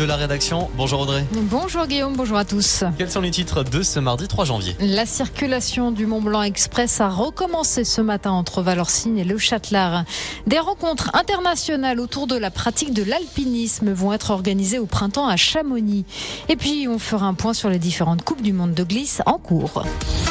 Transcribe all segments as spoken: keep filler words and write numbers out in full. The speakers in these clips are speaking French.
de la rédaction. Bonjour Audrey. Bonjour Guillaume, bonjour à tous. Quels sont les titres de ce mardi trois janvier ? La circulation du Mont-Blanc Express a recommencé ce matin entre Valorcine et Le Châtelard. Des rencontres internationales autour de la pratique de l'alpinisme vont être organisées au printemps à Chamonix. Et puis on fera un point sur les différentes coupes du monde de glisse en cours.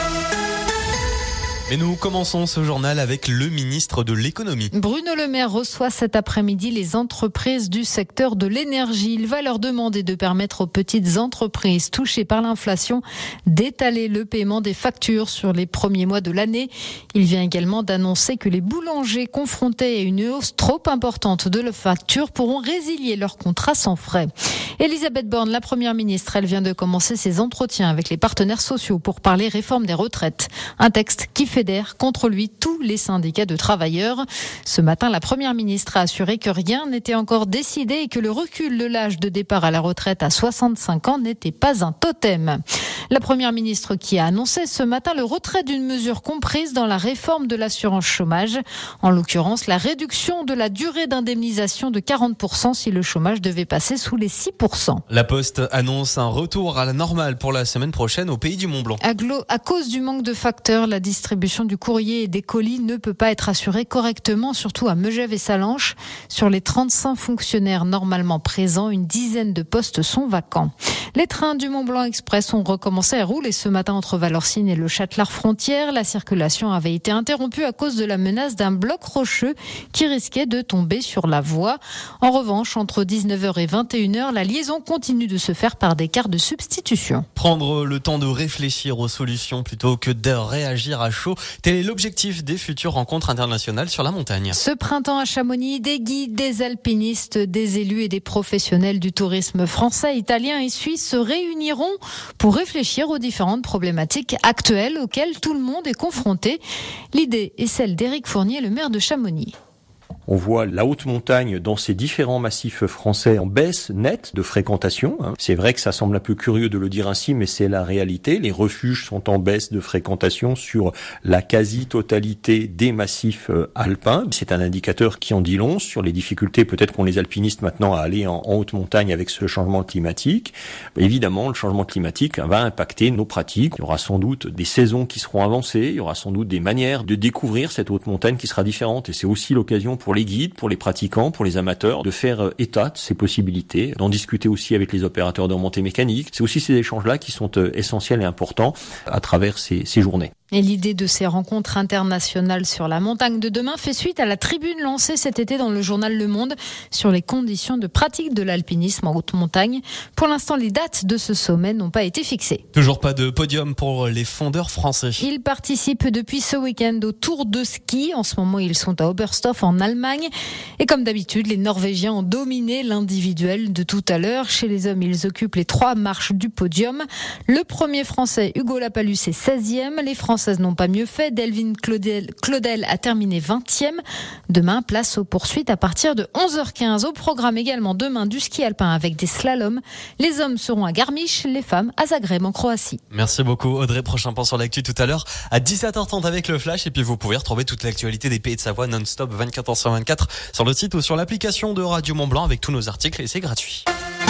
Mais nous commençons ce journal avec le ministre de l'économie. Bruno Le Maire reçoit cet après-midi les entreprises du secteur de l'énergie. Il va leur demander de permettre aux petites entreprises touchées par l'inflation d'étaler le paiement des factures sur les premiers mois de l'année. Il vient également d'annoncer que les boulangers confrontés à une hausse trop importante de leurs factures pourront résilier leur contrat sans frais. Elisabeth Borne, la première ministre, elle vient de commencer ses entretiens avec les partenaires sociaux pour parler réforme des retraites. Un texte qui fédère contre lui tous les syndicats de travailleurs. Ce matin, la première ministre a assuré que rien n'était encore décidé et que le recul de l'âge de départ à la retraite à soixante-cinq ans n'était pas un totem. La première ministre qui a annoncé ce matin le retrait d'une mesure comprise dans la réforme de l'assurance chômage. En l'occurrence, la réduction de la durée d'indemnisation de quarante pour cent si le chômage devait passer sous les six pour cent. La Poste annonce un retour à la normale pour la semaine prochaine au pays du Mont-Blanc. À, glo- à cause du manque de facteurs, la distribution du courrier et des colis ne peut pas être assurée correctement, surtout à Megève et Salanches. Sur les trente-cinq fonctionnaires normalement présents, une dizaine de postes sont vacants. Les trains du Mont-Blanc Express ont recommencé à rouler ce matin entre Valorcine et Le Châtelard-Frontière. La circulation avait été interrompue à cause de la menace d'un bloc rocheux qui risquait de tomber sur la voie. En revanche, entre dix-neuf heures et vingt et une heures, la liaison continue de se faire par des cars de substitution. Prendre le temps de réfléchir aux solutions plutôt que de réagir à chaud, tel est l'objectif des futures rencontres internationales sur la montagne. Ce printemps à Chamonix, des guides, des alpinistes, des élus et des professionnels du tourisme français, italien et suisse se réuniront pour réfléchir aux différentes problématiques actuelles auxquelles tout le monde est confronté. L'idée est celle d'Éric Fournier, le maire de Chamonix. On voit la haute montagne dans ces différents massifs français en baisse nette de fréquentation. C'est vrai que ça semble un peu curieux de le dire ainsi, mais c'est la réalité. Les refuges sont en baisse de fréquentation sur la quasi-totalité des massifs alpins. C'est un indicateur qui en dit long sur les difficultés peut-être qu'ont les alpinistes maintenant à aller en, en haute montagne avec ce changement climatique. Évidemment, le changement climatique va impacter nos pratiques. Il y aura sans doute des saisons qui seront avancées. Il y aura sans doute des manières de découvrir cette haute montagne qui sera différente. Et c'est aussi l'occasion pour les guides, pour les pratiquants, pour les amateurs, de faire état de ces possibilités, d'en discuter aussi avec les opérateurs de remontée mécanique. C'est aussi ces échanges-là qui sont essentiels et importants à travers ces, ces journées. Et l'idée de ces rencontres internationales sur la montagne de demain fait suite à la tribune lancée cet été dans le journal Le Monde sur les conditions de pratique de l'alpinisme en haute montagne. Pour l'instant, les dates de ce sommet n'ont pas été fixées. Toujours pas de podium pour les fondeurs français. Ils participent depuis ce week-end au Tour de ski. En ce moment, ils sont à Oberstdorf en Allemagne. Et comme d'habitude, les Norvégiens ont dominé l'individuel de tout à l'heure. Chez les hommes, ils occupent les trois marches du podium. Le premier Français, Hugo Lapalus, est seizième. Les Français n'ont pas mieux fait. Delvin Claudel, Claudel a terminé vingtième. Demain, place aux poursuites à partir de onze heures quinze. Au programme également demain du ski alpin avec des slaloms. Les hommes seront à Garmisch, les femmes à Zagreb en Croatie. Merci beaucoup Audrey. Prochain point sur l'actu tout à l'heure à dix-sept heures trente avec le Flash. Et puis vous pouvez retrouver toute l'actualité des Pays de Savoie non-stop vingt-quatre heures sur vingt-quatre sur le site ou sur l'application de Radio Mont-Blanc avec tous nos articles et c'est gratuit.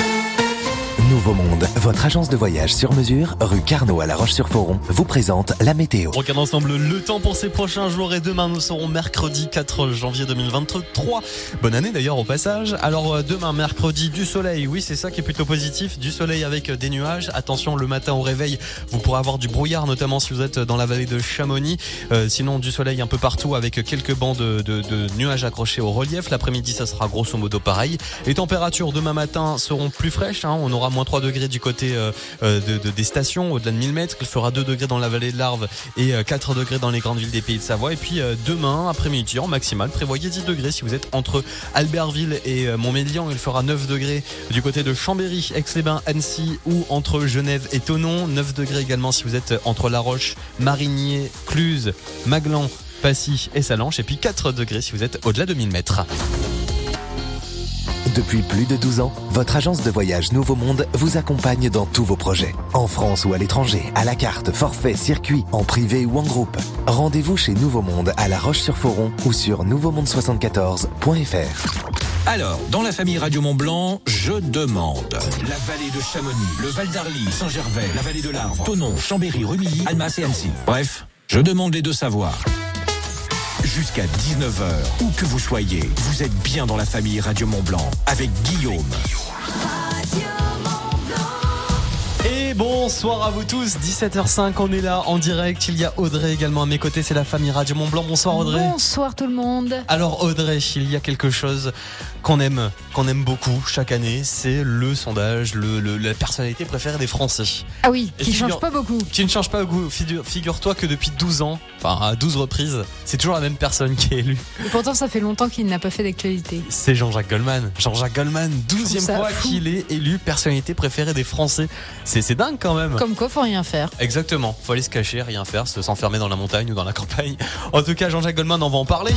Nouveau Monde, votre agence de voyage sur mesure, rue Carnot à La Roche-sur-Foron, vous présente la météo. On regarde ensemble le temps pour ces prochains jours et demain nous serons mercredi quatre janvier deux mille vingt-trois. Bonne année d'ailleurs au passage. Alors demain mercredi du soleil, oui c'est ça qui est plutôt positif, du soleil avec des nuages. Attention le matin au réveil, vous pourrez avoir du brouillard notamment si vous êtes dans la vallée de Chamonix. Euh, sinon du soleil un peu partout avec quelques bancs de, de, de nuages accrochés au relief. L'après-midi ça sera grosso modo pareil. Les températures demain matin seront plus fraîches, hein. On aura moins trois degrés du côté euh, de, de, des stations au-delà de mille mètres. Il fera deux degrés dans la vallée de l'Arve et euh, quatre degrés dans les grandes villes des Pays de Savoie. Et puis euh, demain après-midi en maximal prévoyez dix degrés si vous êtes entre Albertville et euh, Montmélian. Il fera neuf degrés du côté de Chambéry, Aix-les-Bains, Annecy ou entre Genève et Thonon. neuf degrés également si vous êtes entre La Roche, Marigné, Cluse, Maglan, Passy et Salanches. Et puis quatre degrés si vous êtes au-delà de mille mètres. Depuis plus de douze ans, votre agence de voyage Nouveau Monde vous accompagne dans tous vos projets. En France ou à l'étranger, à la carte, forfait, circuit, en privé ou en groupe. Rendez-vous chez Nouveau Monde à La Roche-sur-Foron ou sur nouveau monde soixante-quatorze point f r. Alors, dans la famille Radio Mont-Blanc, je demande. La vallée de Chamonix, le Val d'Arly, Saint-Gervais, la vallée de l'Arve, Thonon, Chambéry, Rumilly, Annemasse et Annecy. Bref, je demande les deux savoirs. Jusqu'à dix-neuf heures, où que vous soyez, vous êtes bien dans la famille Radio Mont-Blanc avec Guillaume. Et bonsoir à vous tous, dix-sept heures cinq, on est là en direct. Il y a Audrey également à mes côtés, c'est la famille Radio Mont-Blanc. Bonsoir Audrey. Bonsoir tout le monde. Alors Audrey, il y a quelque chose qu'on aime, qu'on aime beaucoup chaque année, c'est le sondage, le, le, la personnalité préférée des Français. Ah oui, Et qui figure, change pas beaucoup. Qui ne change pas beaucoup. Figure, figure-toi que depuis douze ans, enfin à douze reprises, c'est toujours la même personne qui est élue. Et pourtant ça fait longtemps qu'il n'a pas fait d'actualité. C'est Jean-Jacques Goldman. Jean-Jacques Goldman, douzième fois fou. qu'il est élu personnalité préférée des Français. C'est, c'est dingue quand même. Comme quoi, faut rien faire. Exactement, faut aller se cacher, rien faire, se s'enfermer dans la montagne ou dans la campagne. En tout cas, Jean-Jacques Goldman, on va en parler.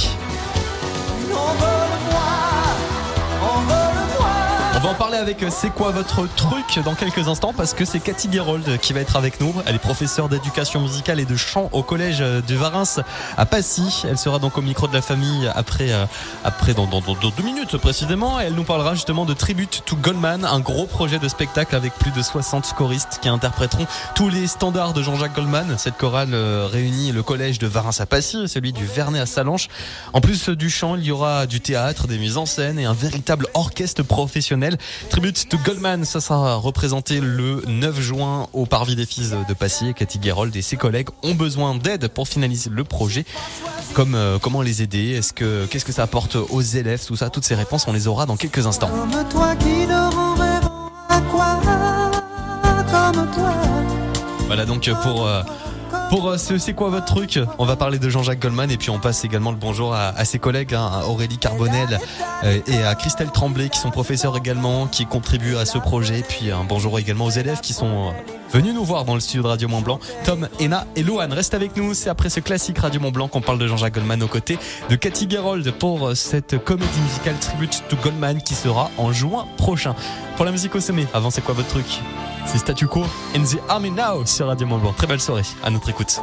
On va en parler avec C'est quoi votre truc dans quelques instants, parce que c'est Cathy Guérold qui va être avec nous. Elle est professeure d'éducation musicale et de chant au collège du Varins à Passy. Elle sera donc au micro de la famille après, euh, après dans, dans, dans deux minutes précisément. Et elle nous parlera justement de Tribute to Goldman, un gros projet de spectacle avec plus de soixante choristes qui interpréteront tous les standards de Jean-Jacques Goldman. Cette chorale euh, réunit le collège de Varins à Passy, celui du Vernet à Sallanches. En plus du chant, il y aura du théâtre, des mises en scène et un véritable orchestre professionnel. Tribute to Goldman, ça sera représenté le neuf juin au Parvis des Fils de Passy. Cathy Guérold et ses collègues ont besoin d'aide pour finaliser le projet. Comme euh, comment les aider, est-ce que qu'est-ce que ça apporte aux élèves, tout ça, toutes ces réponses, on les aura dans quelques instants. Comme toi qui dors en rêvant à quoi, comme toi. Voilà donc pour euh, Pour ce C'est quoi votre truc, on va parler de Jean-Jacques Goldman et puis on passe également le bonjour à, à ses collègues, hein, à Aurélie Carbonel euh, et à Christelle Tremblay qui sont professeurs également, qui contribuent à ce projet. Puis un bonjour également aux élèves qui sont euh, venus nous voir dans le studio de Radio Mont-Blanc, Tom, Ena et Loane. Reste avec nous, c'est après ce classique Radio Mont-Blanc qu'on parle de Jean-Jacques Goldman aux côtés de Cathy Guérold pour cette comédie musicale Tribute to Goldman qui sera en juin prochain. Pour la musique au sommet, avant C'est quoi votre truc, c'est Statu Quo in the Army Now sur Radio Mont-Blanc. Très belle soirée, à notre écoute.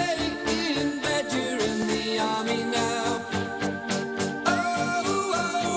Oh, oh,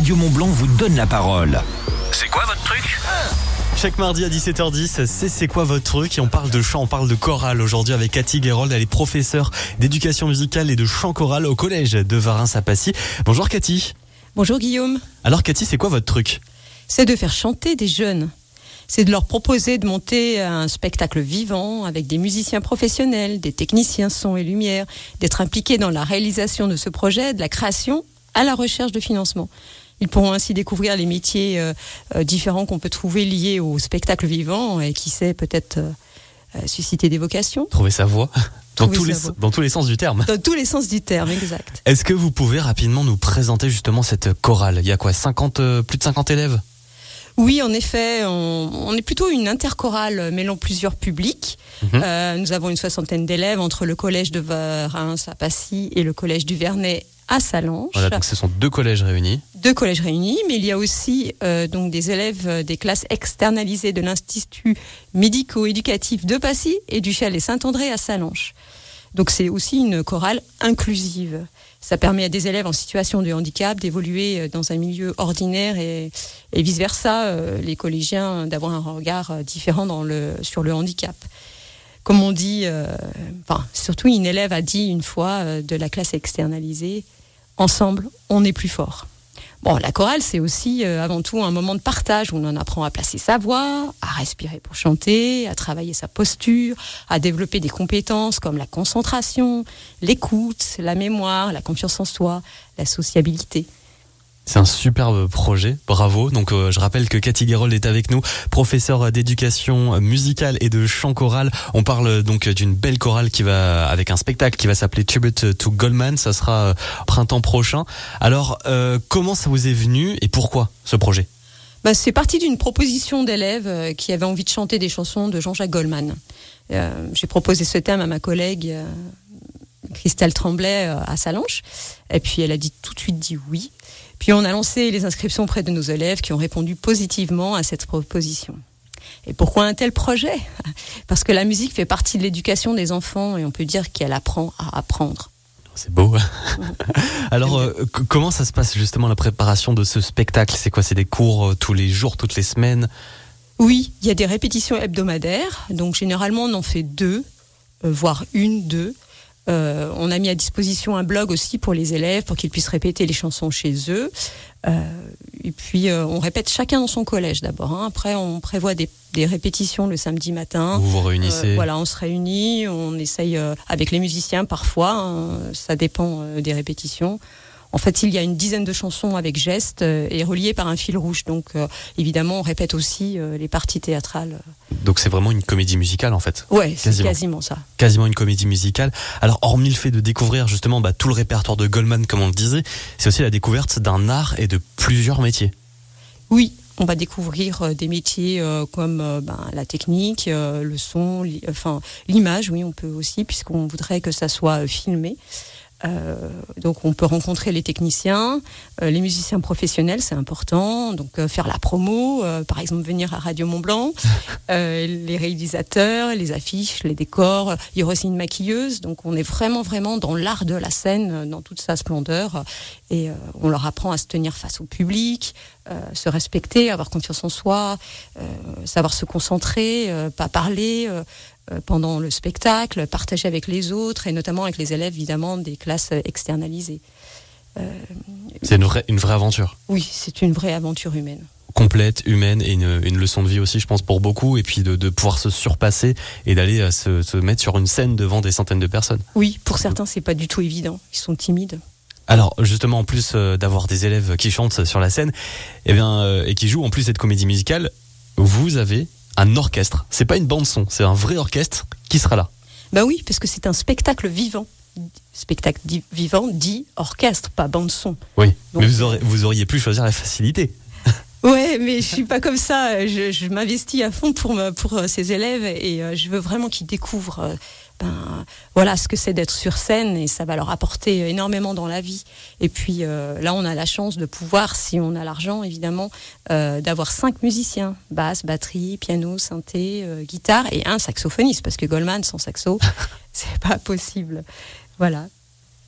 Radio Mont-Blanc vous donne la parole. C'est quoi votre truc ? Chaque mardi à dix-sept heures dix, c'est C'est quoi votre truc ? Et on parle de chant, on parle de chorale aujourd'hui avec Cathy Guérold. Elle est professeure d'éducation musicale et de chant choral au collège de Varins-à-Passy. Bonjour Cathy. Bonjour Guillaume. Alors Cathy, c'est quoi votre truc ? C'est de faire chanter des jeunes. C'est de leur proposer de monter un spectacle vivant avec des musiciens professionnels, des techniciens son et lumière, d'être impliqués dans la réalisation de ce projet, de la création à la recherche de financement. Ils pourront ainsi découvrir les métiers euh, euh, différents qu'on peut trouver liés au spectacle vivant et qui sait peut-être euh, euh, susciter des vocations. Trouver sa voix dans tous, les, voix. dans tous les sens du terme. Dans tous les sens du terme, exact. Est-ce que vous pouvez rapidement nous présenter justement cette chorale ? Il y a quoi, cinquante, euh, plus de cinquante élèves ? Oui, en effet, on, on est plutôt une interchorale mêlant plusieurs publics. Mmh. Euh, nous avons une soixantaine d'élèves entre le collège de Varins-à-Passy et le collège du Vernet à Sallanches. Voilà, donc ce sont deux collèges réunis. Deux collèges réunis, mais il y a aussi euh, donc des élèves des classes externalisées de l'Institut médico-éducatif de Passy et du Chalet Saint-André à Sallanches. Donc c'est aussi une chorale inclusive. Ça permet à des élèves en situation de handicap d'évoluer dans un milieu ordinaire et, et vice-versa, euh, les collégiens d'avoir un regard différent dans le, sur le handicap. Comme on dit, euh, enfin, surtout une élève a dit une fois euh, de la classe externalisée, ensemble, on est plus fort. Bon, la chorale, c'est aussi euh, avant tout un moment de partage où on en apprend à placer sa voix, à respirer pour chanter, à travailler sa posture, à développer des compétences comme la concentration, l'écoute, la mémoire, la confiance en soi, la sociabilité. C'est un superbe projet, bravo. Donc euh, je rappelle que Cathy Guérold est avec nous, professeure d'éducation musicale et de chant choral. On parle donc d'une belle chorale qui va avec un spectacle qui va s'appeler Tribute to Goldman. Ça sera euh, printemps prochain. Alors euh, comment ça vous est venu et pourquoi ce projet ? Bah, c'est parti d'une proposition d'élèves euh, qui avaient envie de chanter des chansons de Jean-Jacques Goldman. Euh, j'ai proposé ce thème à ma collègue euh, Christelle Tremblay euh, à Sallanches. Et puis elle a dit tout de suite dit oui. Puis on a lancé les inscriptions auprès de nos élèves qui ont répondu positivement à cette proposition. Et pourquoi un tel projet ? Parce que la musique fait partie de l'éducation des enfants et on peut dire qu'elle apprend à apprendre. C'est beau. Alors, euh, c- comment ça se passe justement la préparation de ce spectacle ? C'est quoi ? C'est des cours euh, tous les jours, toutes les semaines ? Oui, il y a des répétitions hebdomadaires. Donc généralement on en fait deux, euh, voire une, deux. Euh, on a mis à disposition un blog aussi pour les élèves, pour qu'ils puissent répéter les chansons chez eux. Euh, et puis, euh, on répète chacun dans son collège d'abord. Hein. Après, on prévoit des, des répétitions le samedi matin. Vous vous réunissez ? Euh, Voilà, on se réunit, on essaye euh, avec les musiciens parfois. Hein, ça dépend euh, des répétitions. En fait, il y a une dizaine de chansons avec gestes euh, et reliées par un fil rouge. Donc, euh, évidemment, on répète aussi euh, les parties théâtrales. Donc c'est vraiment une comédie musicale en fait. Ouais, c'est quasiment. quasiment ça. Quasiment une comédie musicale. Alors hormis le fait de découvrir justement bah, tout le répertoire de Goldman comme on le disait, c'est aussi la découverte d'un art et de plusieurs métiers. Oui, on va découvrir euh, des métiers euh, comme euh, ben, la technique, euh, le son, li- enfin l'image, oui, on peut aussi, puisqu'on voudrait que ça soit euh, filmé. Euh, donc on peut rencontrer les techniciens, euh, les musiciens professionnels, c'est important, donc euh, faire la promo, euh, par exemple venir à Radio Mont-Blanc, euh, les réalisateurs, les affiches, les décors, il y aura aussi une maquilleuse, donc on est vraiment vraiment dans l'art de la scène, euh, dans toute sa splendeur, et euh, on leur apprend à se tenir face au public, euh, se respecter, avoir confiance en soi, euh, savoir se concentrer, euh, pas parler, euh, pendant le spectacle, partager avec les autres et notamment avec les élèves évidemment des classes externalisées. Euh, c'est une vraie, une vraie aventure. Oui, c'est une vraie aventure humaine. Complète, humaine et une, une leçon de vie aussi je pense pour beaucoup et puis de, de pouvoir se surpasser et d'aller euh, se, se mettre sur une scène devant des centaines de personnes. Oui, pour certains c'est pas du tout évident, ils sont timides. Alors justement en plus euh, d'avoir des élèves qui chantent sur la scène eh bien, euh, et qui jouent en plus cette comédie musicale, vous avez un orchestre. C'est pas une bande son, c'est un vrai orchestre qui sera là. Bah oui, parce que c'est un spectacle vivant. Spectacle di- vivant dit orchestre, pas bande son. Oui, Donc, mais vous, aurez, vous auriez pu choisir la facilité. Ouais, mais je suis pas comme ça. Je, je m'investis à fond pour me, pour euh, ces élèves et euh, je veux vraiment qu'ils découvrent euh, ben voilà ce que c'est d'être sur scène et ça va leur apporter énormément dans la vie. Et puis euh, là, on a la chance de pouvoir, si on a l'argent évidemment, euh, d'avoir cinq musiciens basse, batterie, piano, synthé, euh, guitare et un saxophoniste parce que Goldman sans saxo, c'est pas possible. Voilà.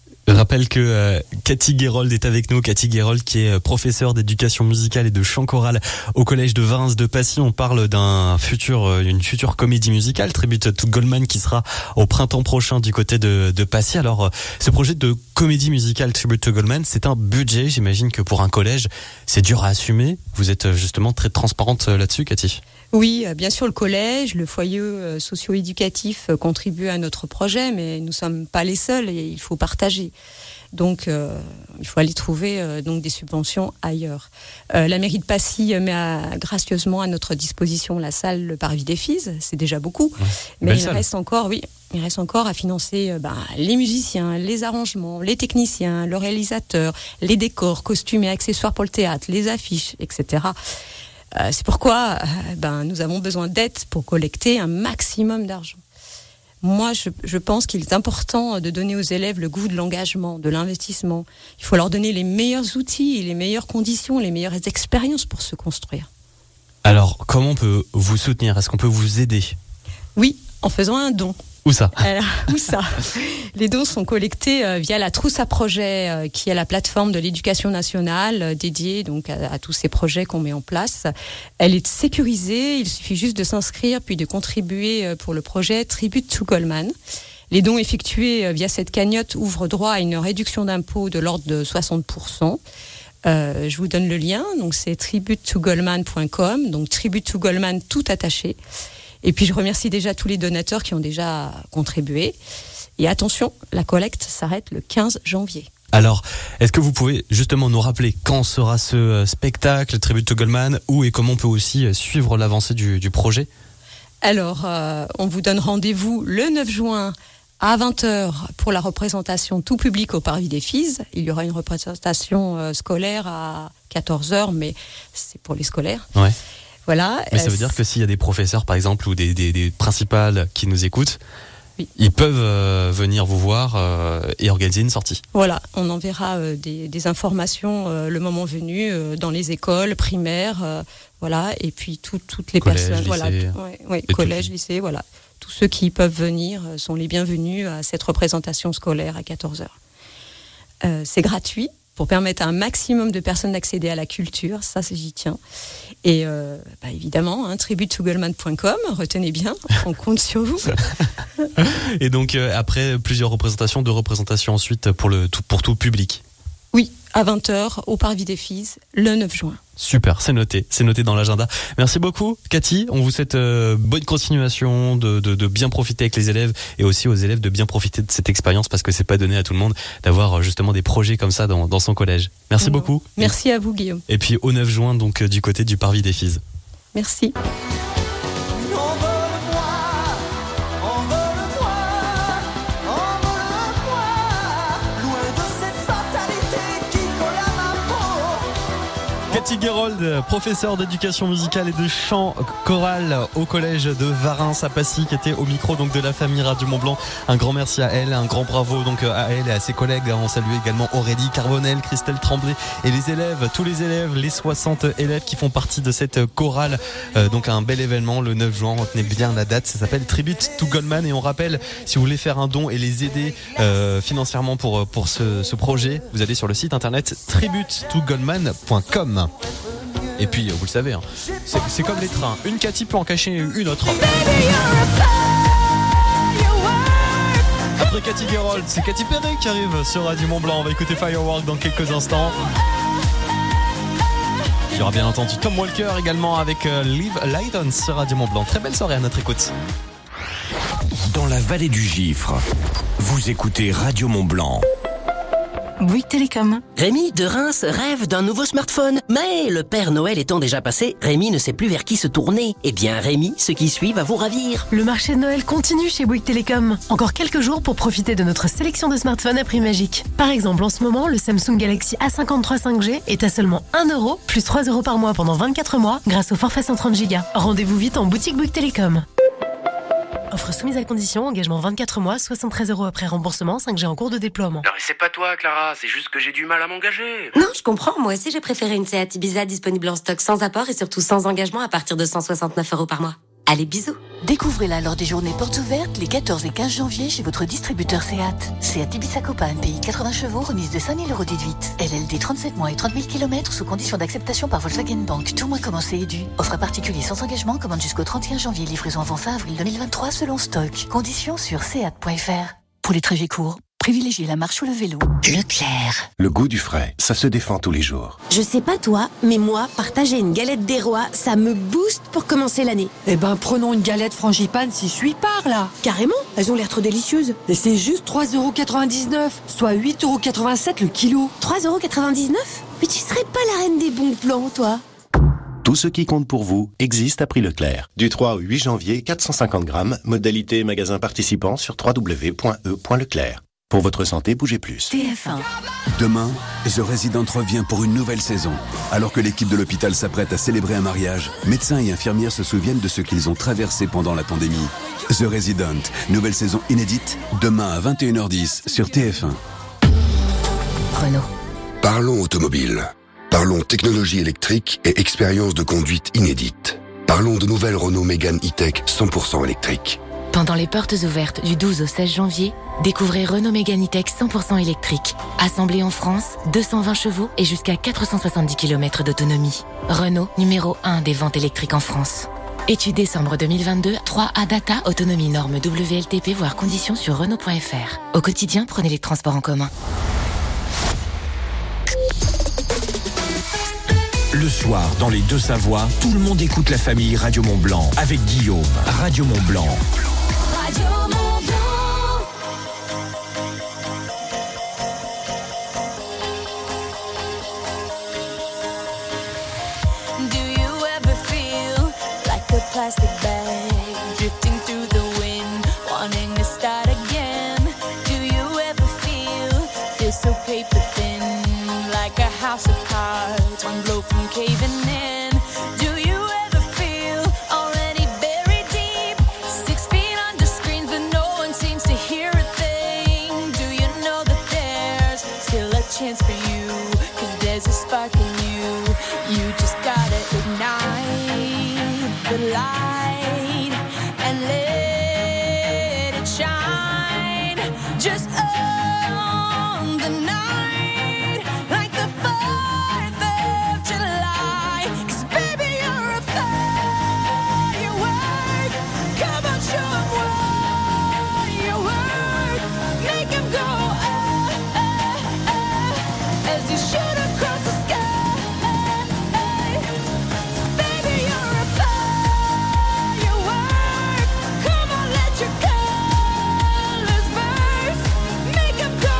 Je rappelle que euh, Cathy Guérold est avec nous. Cathy Guérold qui est professeure d'éducation musicale et de chant choral au collège de Varins de Passy. On parle d'un futur, une future comédie musicale, Tribute to Goldman, qui sera au printemps prochain du côté de, de Passy. Alors, euh, ce projet de comédie musicale Tribute to Goldman, c'est un budget. J'imagine que pour un collège, c'est dur à assumer. Vous êtes justement très transparente là-dessus, Cathy. Oui, bien sûr, le collège, le foyer socio-éducatif contribue à notre projet, mais nous ne sommes pas les seuls et il faut partager. Donc, euh, il faut aller trouver euh, donc des subventions ailleurs. Euh, la mairie de Passy met à, gracieusement à notre disposition la salle Le Parvis des Fises, c'est déjà beaucoup, ouais, mais il salle. reste encore, oui, il reste encore à financer euh, ben, les musiciens, les arrangements, les techniciens, le réalisateur, les décors, costumes et accessoires pour le théâtre, les affiches, et cetera. Euh, c'est pourquoi euh, ben, nous avons besoin d'aide pour collecter un maximum d'argent. Moi, je, je pense qu'il est important de donner aux élèves le goût de l'engagement, de l'investissement. Il faut leur donner les meilleurs outils, les meilleures conditions, les meilleures expériences pour se construire. Alors, comment on peut vous soutenir ? Est-ce qu'on peut vous aider ? Oui, en faisant un don. Où ça ? Alors, où ça ? Les dons sont collectés euh, via la trousse à projets, euh, qui est la plateforme de l'éducation nationale euh, dédiée donc à, à tous ces projets qu'on met en place. Elle est sécurisée, il suffit juste de s'inscrire puis de contribuer euh, pour le projet Tribute to Goldman. Les dons effectués euh, via cette cagnotte ouvrent droit à une réduction d'impôt de l'ordre de soixante pour cent. Euh, je vous donne le lien, donc c'est tribute to goldman point com, donc Tribute to Goldman tout attaché. Et puis je remercie déjà tous les donateurs qui ont déjà contribué. Et attention, la collecte s'arrête le quinze janvier. Alors, est-ce que vous pouvez justement nous rappeler quand sera ce spectacle Tribute to Goldman, où et comment on peut aussi suivre l'avancée du, du projet ? Alors, euh, on vous donne rendez-vous le neuf juin à vingt heures pour la représentation tout public au Parvis des Fises. Il y aura une représentation euh, scolaire à quatorze heures, mais c'est pour les scolaires. Ouais. Voilà. Mais ça veut dire que s'il y a des professeurs, par exemple, ou des, des, des principales qui nous écoutent, oui, ils peuvent euh, venir vous voir euh, et organiser une sortie. Voilà, on enverra euh, des, des informations euh, le moment venu euh, dans les écoles primaires, euh, voilà, et puis tout, toutes les collège, personnes, lycée, voilà, tout, ouais, ouais, collège, tout. lycée, voilà, tous ceux qui peuvent venir euh, sont les bienvenus à cette représentation scolaire à quatorze heures. Euh, c'est gratuit, pour permettre à un maximum de personnes d'accéder à la culture, ça j'y tiens. Et euh, bah évidemment, hein, tribute to goldman point com, retenez bien, on compte sur vous. Et donc euh, après plusieurs représentations, deux représentations ensuite pour, le, tout, pour tout public. Oui, à vingt heures au Parvis des Fises, le neuf juin. Super, c'est noté, c'est noté dans l'agenda. Merci beaucoup, Cathy. On vous souhaite euh, bonne continuation, de, de, de bien profiter avec les élèves et aussi aux élèves de bien profiter de cette expérience parce que c'est pas donné à tout le monde d'avoir justement des projets comme ça dans, dans son collège. Merci non. beaucoup. Merci à vous, Guillaume. Et puis au neuf juin, donc du côté du Parvis des Fises. Merci. Cathy Guérold, professeure d'éducation musicale et de chant choral au collège de Varins à Passy, qui était au micro donc de la famille Radio Mont-Blanc. Un grand merci à elle, un grand bravo donc à elle et à ses collègues. On salue également Aurélie Carbonel, Christelle Tremblay et les élèves, tous les élèves, les soixante élèves qui font partie de cette chorale. Euh, donc un bel événement le neuf juin, retenez bien la date, ça s'appelle Tribute to Goldman. Et on rappelle, si vous voulez faire un don et les aider euh, financièrement pour, pour ce, ce projet, vous allez sur le site internet tribute to goldman point com. Et puis, vous le savez, hein, c'est, c'est comme les trains. Une Cathy peut en cacher une autre. Après Cathy Guérold, c'est Katy Perry qui arrive sur Radio Mont-Blanc. On va écouter Firework dans quelques instants. Il y aura bien entendu Tom Walker également avec euh, Live Lighton sur Radio Mont-Blanc. Très belle soirée à notre écoute. Dans la vallée du Gifre, vous écoutez Radio Mont-Blanc. Bouygues Télécom. Rémi de Reims rêve d'un nouveau smartphone. Mais le Père Noël étant déjà passé, Rémi ne sait plus vers qui se tourner. Eh bien Rémi, ce qui suit va vous ravir. Le marché de Noël continue chez Bouygues Télécom. Encore quelques jours pour profiter de notre sélection de smartphones à prix magique. Par exemple, en ce moment, le Samsung Galaxy A cinquante-trois cinq G est à seulement un euro, plus trois euros par mois pendant vingt-quatre mois, grâce au forfait cent trente giga. Rendez-vous vite en boutique Bouygues Télécom. Offre soumise à condition, engagement vingt-quatre mois, soixante-treize euros après remboursement, cinq G en cours de déploiement. Non mais c'est pas toi Clara, c'est juste que j'ai du mal à m'engager. Non, je comprends, moi aussi j'ai préféré une Seat Ibiza disponible en stock sans apport et surtout sans engagement à partir de cent soixante-neuf euros par mois. Allez, bisous. Découvrez-la lors des journées portes ouvertes les quatorze et quinze janvier chez votre distributeur Seat. Seat Ibiza Copa, M P I quatre-vingts chevaux, remise de cinq mille euros déduite. L L D trente-sept mois et trente mille kilomètres sous condition d'acceptation par Volkswagen Bank. Tout mois commencé et dû. Offre à particulier sans engagement, commande jusqu'au trente et un janvier. Livraison avant fin avril deux mille vingt-trois selon stock. Conditions sur seat point f r. Pour les trajets courts, privilégiez la marche ou le vélo. Leclerc. Le goût du frais, ça se défend tous les jours. Je sais pas toi, mais moi, partager une galette des rois, ça me booste pour commencer l'année. Eh ben, prenons une galette frangipane si je suis par là. Carrément, elles ont l'air trop délicieuses. Et c'est juste trois euros quatre-vingt-dix-neuf, soit huit euros quatre-vingt-sept le kilo. trois euros quatre-vingt-dix-neuf ? Mais tu serais pas la reine des bons plans, toi ? Tout ce qui compte pour vous existe à prix Leclerc. Du trois au huit janvier, quatre cent cinquante grammes, modalité magasin participant sur w w w point e point leclerc. Pour votre santé, bougez plus. T F un. Demain, The Resident revient pour une nouvelle saison. Alors que l'équipe de l'hôpital s'apprête à célébrer un mariage, médecins et infirmières se souviennent de ce qu'ils ont traversé pendant la pandémie. The Resident, nouvelle saison inédite, demain à vingt et une heures dix sur T F un. Renault. Parlons automobile. Parlons technologie électrique et expérience de conduite inédite. Parlons de nouvelles Renault Mégane E-Tech cent pour cent électrique. Pendant les portes ouvertes du douze au seize janvier, découvrez Renault Mégane E-Tech cent pour cent électrique. Assemblé en France, deux cent vingt chevaux et jusqu'à quatre cent soixante-dix kilomètres d'autonomie. Renault, numéro un des ventes électriques en France. Étude décembre deux mille vingt-deux, trois A Data, autonomie norme W L T P, voire conditions sur Renault point f r. Au quotidien, prenez les transports en commun. Le soir, dans les Deux-Savoies, tout le monde écoute la famille Radio Mont-Blanc avec Guillaume. Radio Mont-Blanc. Radio Mont-Blanc. Do you ever feel like a plastic bag drifting through the wind, wanting to start again? Do you ever feel, feel so paper thin, like a house of cards, one blow from caving in? Do you ever feel already buried deep, six feet under screens but no one seems to hear a thing? Do you know that there's still a chance for you, 'cause there's a spark in you, you just gotta ignite the light and let it shine, just on the night, like the fourth of July, 'cause baby you're a firework, come on show 'em what you work, make 'em go ah, ah, ah, as you shoot across the sky. Baby you're a firework, come on let your colors burst, make 'em go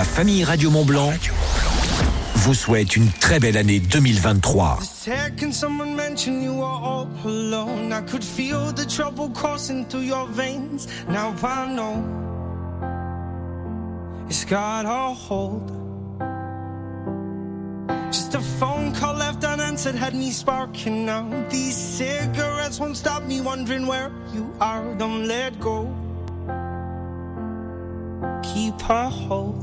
famille Radio Mont Blanc vous souhaite une très belle année deux mille vingt-trois. Second someone mentioned you were all alone, I could feel the trouble coursing through your veins. Now I know it's got a hold. Just a phone call left unanswered had me sparking now. These cigarettes won't stop me wondering where you are. Don't let go, keep a hold.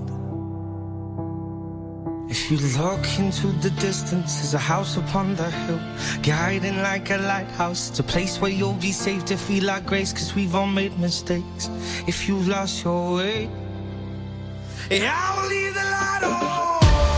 If you look into the distance, there's a house upon the hill, guiding like a lighthouse. It's a place where you'll be safe to feel like grace, cause we've all made mistakes. If you've lost your way, yeah, I will leave the light on.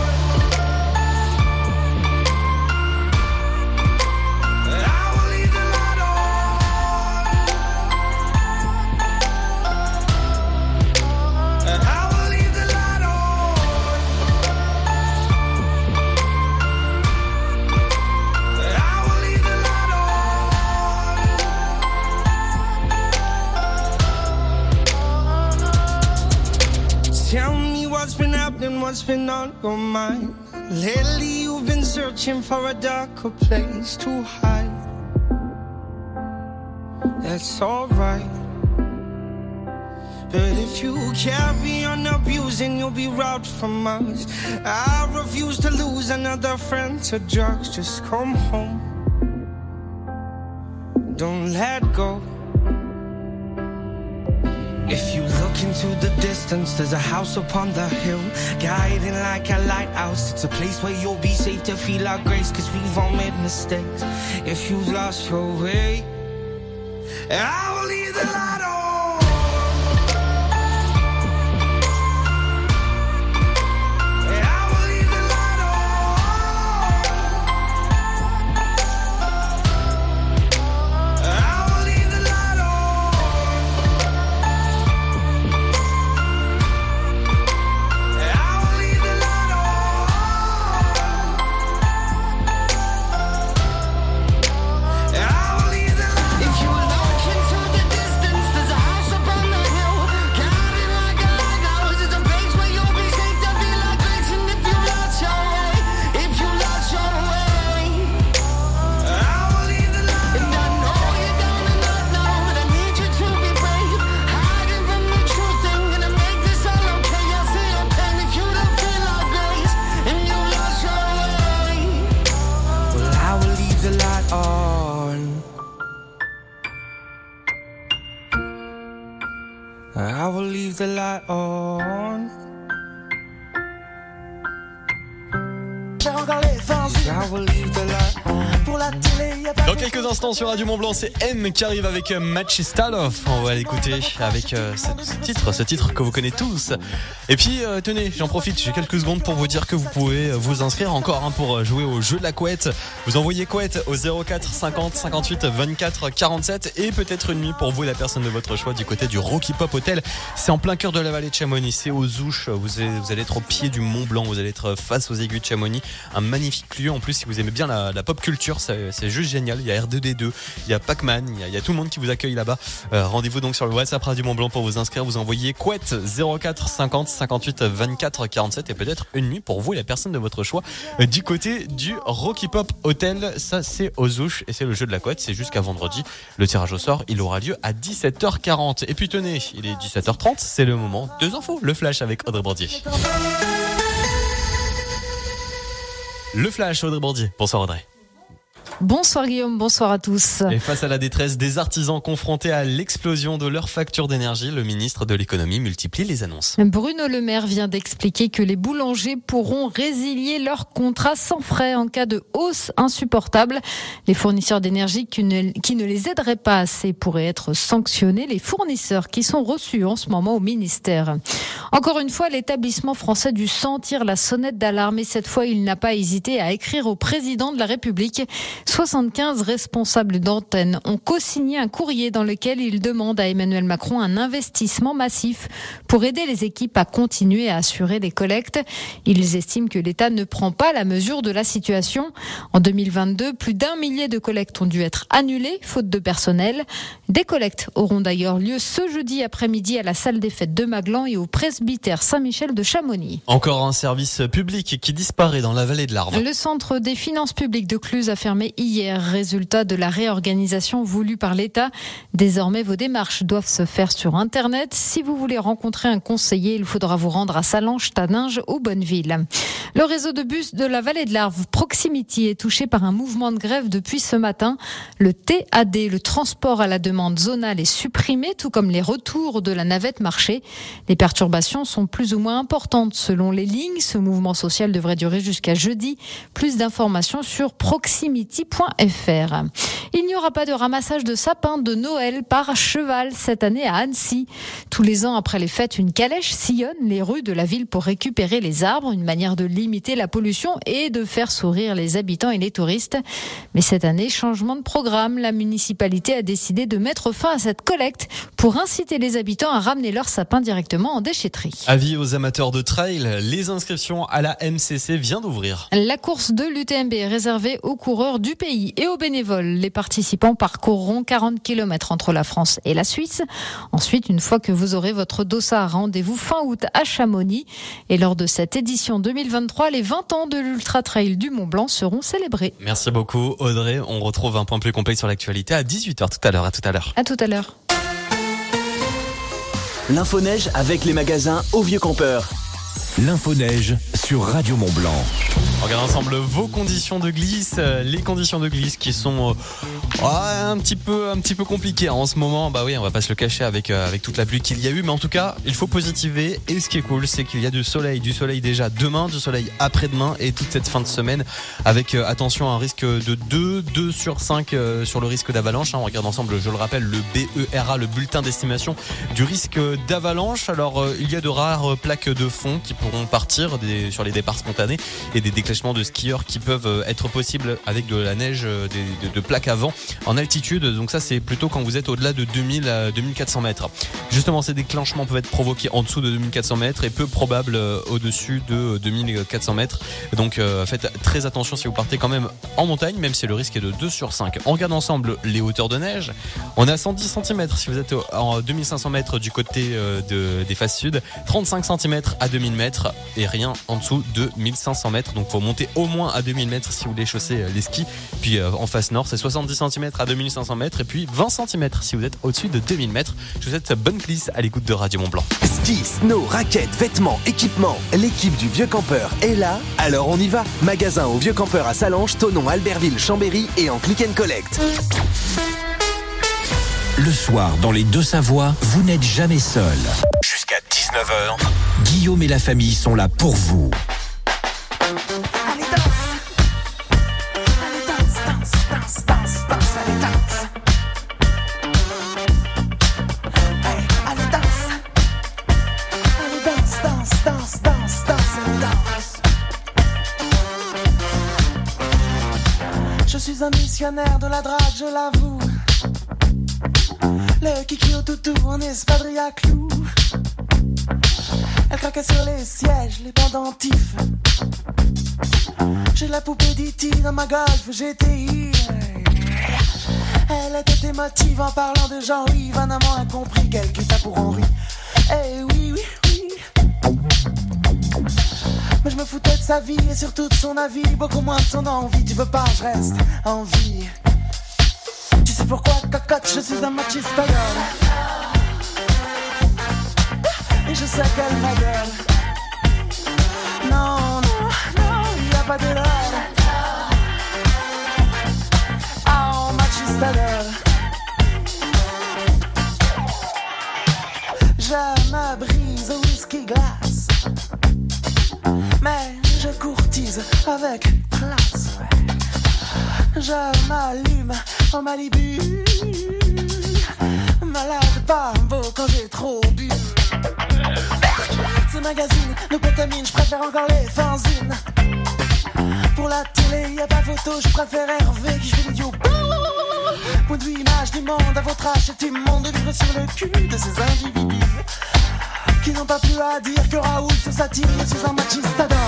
Tell me what's been happening, what's been on your mind. Lately you've been searching for a darker place to hide. That's alright, but if you carry on abusing, you'll be robbed from us. I refuse to lose another friend to drugs. Just come home, don't let go. If you look into the distance, there's a house upon the hill, guiding like a lighthouse. It's a place where you'll be safe to feel our grace, cause we've all made mistakes. If you've lost your way, I will leave the light on. I will leave the light on. I will leave the light on. Pour la télé, y a pas. Dans quelques instants sur Radio Mont Blanc, c'est M qui arrive avec Match Staloff. On va l'écouter avec euh, ce, ce titre, ce titre que vous connaissez tous. Et puis euh, tenez, j'en profite, j'ai quelques secondes pour vous dire que vous pouvez vous inscrire encore hein, pour jouer au jeu de la couette. Vous envoyez couette au zéro quatre cinquante cinquante-huit vingt-quatre quarante-sept et peut-être une nuit pour vous et la personne de votre choix du côté du Rocky Pop Hotel. C'est en plein cœur de la vallée de Chamonix, c'est aux Ouches. Vous allez, vous allez être au pied du Mont Blanc, vous allez être face aux aiguilles de Chamonix. Un magnifique lieu en plus si vous aimez bien la, la pop culture, c'est, c'est juste génial. Il y a R deux D deux, il y a Pac-Man, il y a, il y a tout le monde qui vous accueille là-bas. Euh, rendez-vous donc sur le WhatsApp Radio Mont Blanc pour vous inscrire. Vous envoyez couette zéro quatre cinquante cinquante-huit vingt-quatre quarante-sept et peut-être une nuit pour vous et la personne de votre choix euh, du côté du Rocky Pop Hotel. Ça c'est aux Ouches et c'est le jeu de la couette. C'est jusqu'à vendredi. Le tirage au sort, il aura lieu à dix-sept heures quarante. Et puis tenez, il est dix-sept heures trente. C'est le moment. Deux infos. Le flash avec Audrey Bordier. Le flash, Audrey Bordier. Bonsoir Audrey. Bonsoir Guillaume, bonsoir à tous. Et face à la détresse des artisans confrontés à l'explosion de leur facture d'énergie, le ministre de l'économie multiplie les annonces. Bruno Le Maire vient d'expliquer que les boulangers pourront résilier leur contrat sans frais en cas de hausse insupportable. Les fournisseurs d'énergie qui ne, qui ne les aideraient pas assez pourraient être sanctionnés. Les fournisseurs qui sont reçus en ce moment au ministère. Encore une fois, l'établissement français du sang tire la sonnette d'alarme et cette fois, il n'a pas hésité à écrire au président de la République. soixante-quinze responsables d'antennes ont co-signé un courrier dans lequel ils demandent à Emmanuel Macron un investissement massif pour aider les équipes à continuer à assurer les collectes. Ils estiment que l'État ne prend pas la mesure de la situation. En deux mille vingt-deux, plus d'un millier de collectes ont dû être annulées, faute de personnel. Des collectes auront d'ailleurs lieu ce jeudi après-midi à la salle des fêtes de Maglan et au presbytère Saint-Michel de Chamonix. Encore un service public qui disparaît dans la vallée de l'Arve. Le centre des finances publiques de Cluse a fermé hier, résultat de la réorganisation voulue par l'État. Désormais, vos démarches doivent se faire sur Internet. Si vous voulez rencontrer un conseiller, il faudra vous rendre à Salange, Taninges ou Bonneville. Le réseau de bus de la vallée de l'Arve, Proximity, est touché par un mouvement de grève depuis ce matin. Le T A D, le transport à la demande zonale, est supprimé, tout comme les retours de la navette marché. Les perturbations sont plus ou moins importantes selon les lignes. Ce mouvement social devrait durer jusqu'à jeudi. Plus d'informations sur proximity point f r. Il n'y aura pas de ramassage de sapins de Noël par cheval cette année à Annecy. Tous les ans après les fêtes, une calèche sillonne les rues de la ville pour récupérer les arbres, une manière de limiter la pollution et de faire sourire les habitants et les touristes. Mais cette année, changement de programme. La municipalité a décidé de mettre fin à cette collecte pour inciter les habitants à ramener leurs sapins directement en déchetterie. Avis aux amateurs de trail, les inscriptions à la M C C viennent d'ouvrir. La course de l'U T M B est réservée aux coureurs du pays et aux bénévoles. Les participants parcourront quarante kilomètres entre la France et la Suisse. Ensuite, une fois que vous aurez votre dossard, rendez-vous fin août à Chamonix. Et lors de cette édition deux mille vingt-trois, les vingt ans de l'Ultra Trail du Mont Blanc seront célébrés. Merci beaucoup Audrey. On retrouve un point plus complet sur l'actualité à dix-huit heures tout à l'heure. À tout à l'heure. À tout à l'heure. L'info neige avec les magasins Au Vieux Campeur. L'info neige sur Radio Mont Blanc. On regarde ensemble vos conditions de glisse, les conditions de glisse qui sont euh, un petit peu un petit peu compliquées en ce moment. Bah oui, on va pas se le cacher avec euh, avec toute la pluie qu'il y a eu, mais en tout cas, il faut positiver. Et ce qui est cool, c'est qu'il y a du soleil, du soleil déjà demain, du soleil après-demain et toute cette fin de semaine avec euh, attention à un risque de deux, deux sur cinq euh, sur le risque d'avalanche. Hein. On regarde ensemble, je le rappelle, le B E R A, le bulletin d'estimation du risque d'avalanche. Alors euh, il y a de rares plaques de fond qui pourront partir des, sur les départs spontanés et des déclenchements de skieurs qui peuvent être possibles avec de la neige, des, de, de plaques à vent en altitude. Donc ça, c'est plutôt quand vous êtes au-delà de deux mille à deux mille quatre cents mètres. Justement, ces déclenchements peuvent être provoqués en dessous de deux mille quatre cents mètres et peu probables au-dessus de deux mille quatre cents mètres. Donc euh, faites très attention si vous partez quand même en montagne, même si le risque est de deux sur cinq. On regarde ensemble les hauteurs de neige. On est à cent dix centimètres si vous êtes en deux mille cinq cents mètres du côté de, des faces sud, trente-cinq centimètres à deux mille mètres et rien en dessous de mille cinq cents mètres. Donc faut monter au moins à deux mille mètres si vous voulez chausser les skis. Puis euh, en face nord, c'est soixante-dix centimètres à deux mille cinq cents mètres et puis vingt centimètres si vous êtes au-dessus de deux mille mètres. Je vous souhaite bonne glisse à l'écoute de Radio Mont Blanc. Ski, snow, raquettes, vêtements, équipements. L'équipe du Vieux Campeur est là, alors on y va. Magasin au Vieux Campeur à Salange, Thonon, Albertville, Chambéry et en click and collect. Le soir, dans les Deux-Savoies, vous n'êtes jamais seul. Jusqu'à dix-neuf heures, Guillaume et la famille sont là pour vous. Je suis un missionnaire de la drague, je l'avoue. Le kiki au toutou en espadrille à clous. Elle craquait sur les sièges, les pendentifs. J'ai la poupée d'E T dans ma Golf G T I. Elle était émotive en parlant de Jean-Yves. Un amant incompris qu'elle quitta pour Henri. Eh oui, oui, oui. Mais je me foutais de sa vie et surtout de son avis. Beaucoup moins de son envie. Tu veux pas, je reste en vie. Tu sais pourquoi, cocotte, je suis un machiste à gueule. Et je sais qu'elle ma gueule. Non, non, non, il n'y a pas de l'heure. Oh, machiste à gueule. Je me brise au whisky glace. Mais je courtise avec classe. Je m'allume en Malibu. Malade pas beau quand j'ai trop bu. Ce magazine nous contamine, je préfère encore les fanzines. Pour la télé, y a pas photo, je préfère Hervé qui fait l'idiot. Point de vue image du monde, à votre âge, c'est immonde de vivre sur le cul de ces individus qui n'ont pas plus à dire que Raoul se satire sur un machiste adore.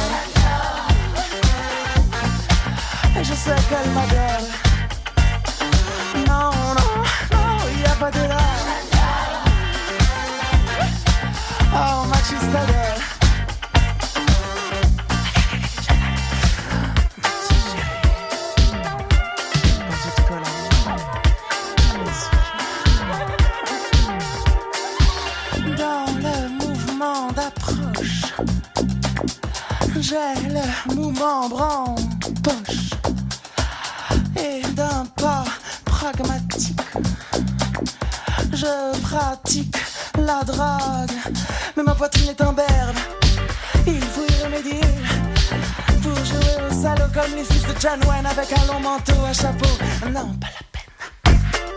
Et je sais qu'elle m'adore. Non, non, non, y a pas de là. Oh, machiste adore. J'ai le mouvement en poche et d'un pas pragmatique, je pratique la drague, mais ma poitrine est en berne. Il faut y remédier pour jouer au salaud comme les fils de John Wayne avec un long manteau à chapeau. Non, pas la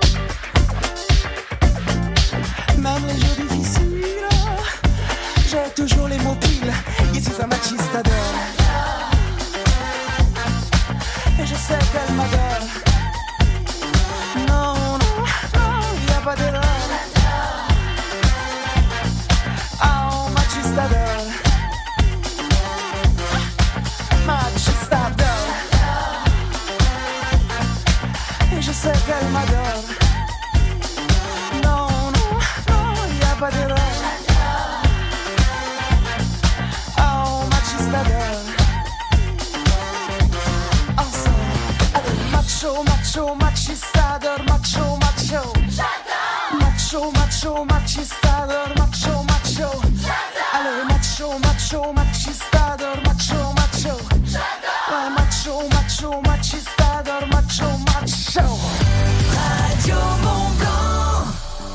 peine. Même les jours difficiles, j'ai toujours les mots piles. Ici un machiste adore. Et je sais qu'elle m'adore. Non, non, non, y a pas d'erreur. Oh, machiste adore. Machiste adore. Et je sais qu'elle m'adore. Non, non, non, y a pas d'erreur. Macho, macho, machistador, macho, macho. Macho, macho, machistador, macho, macho. Allez, macho, macho, machistador, macho, macho. Ouais, macho, macho, machistador, macho, macho. Radio Mont-Blanc.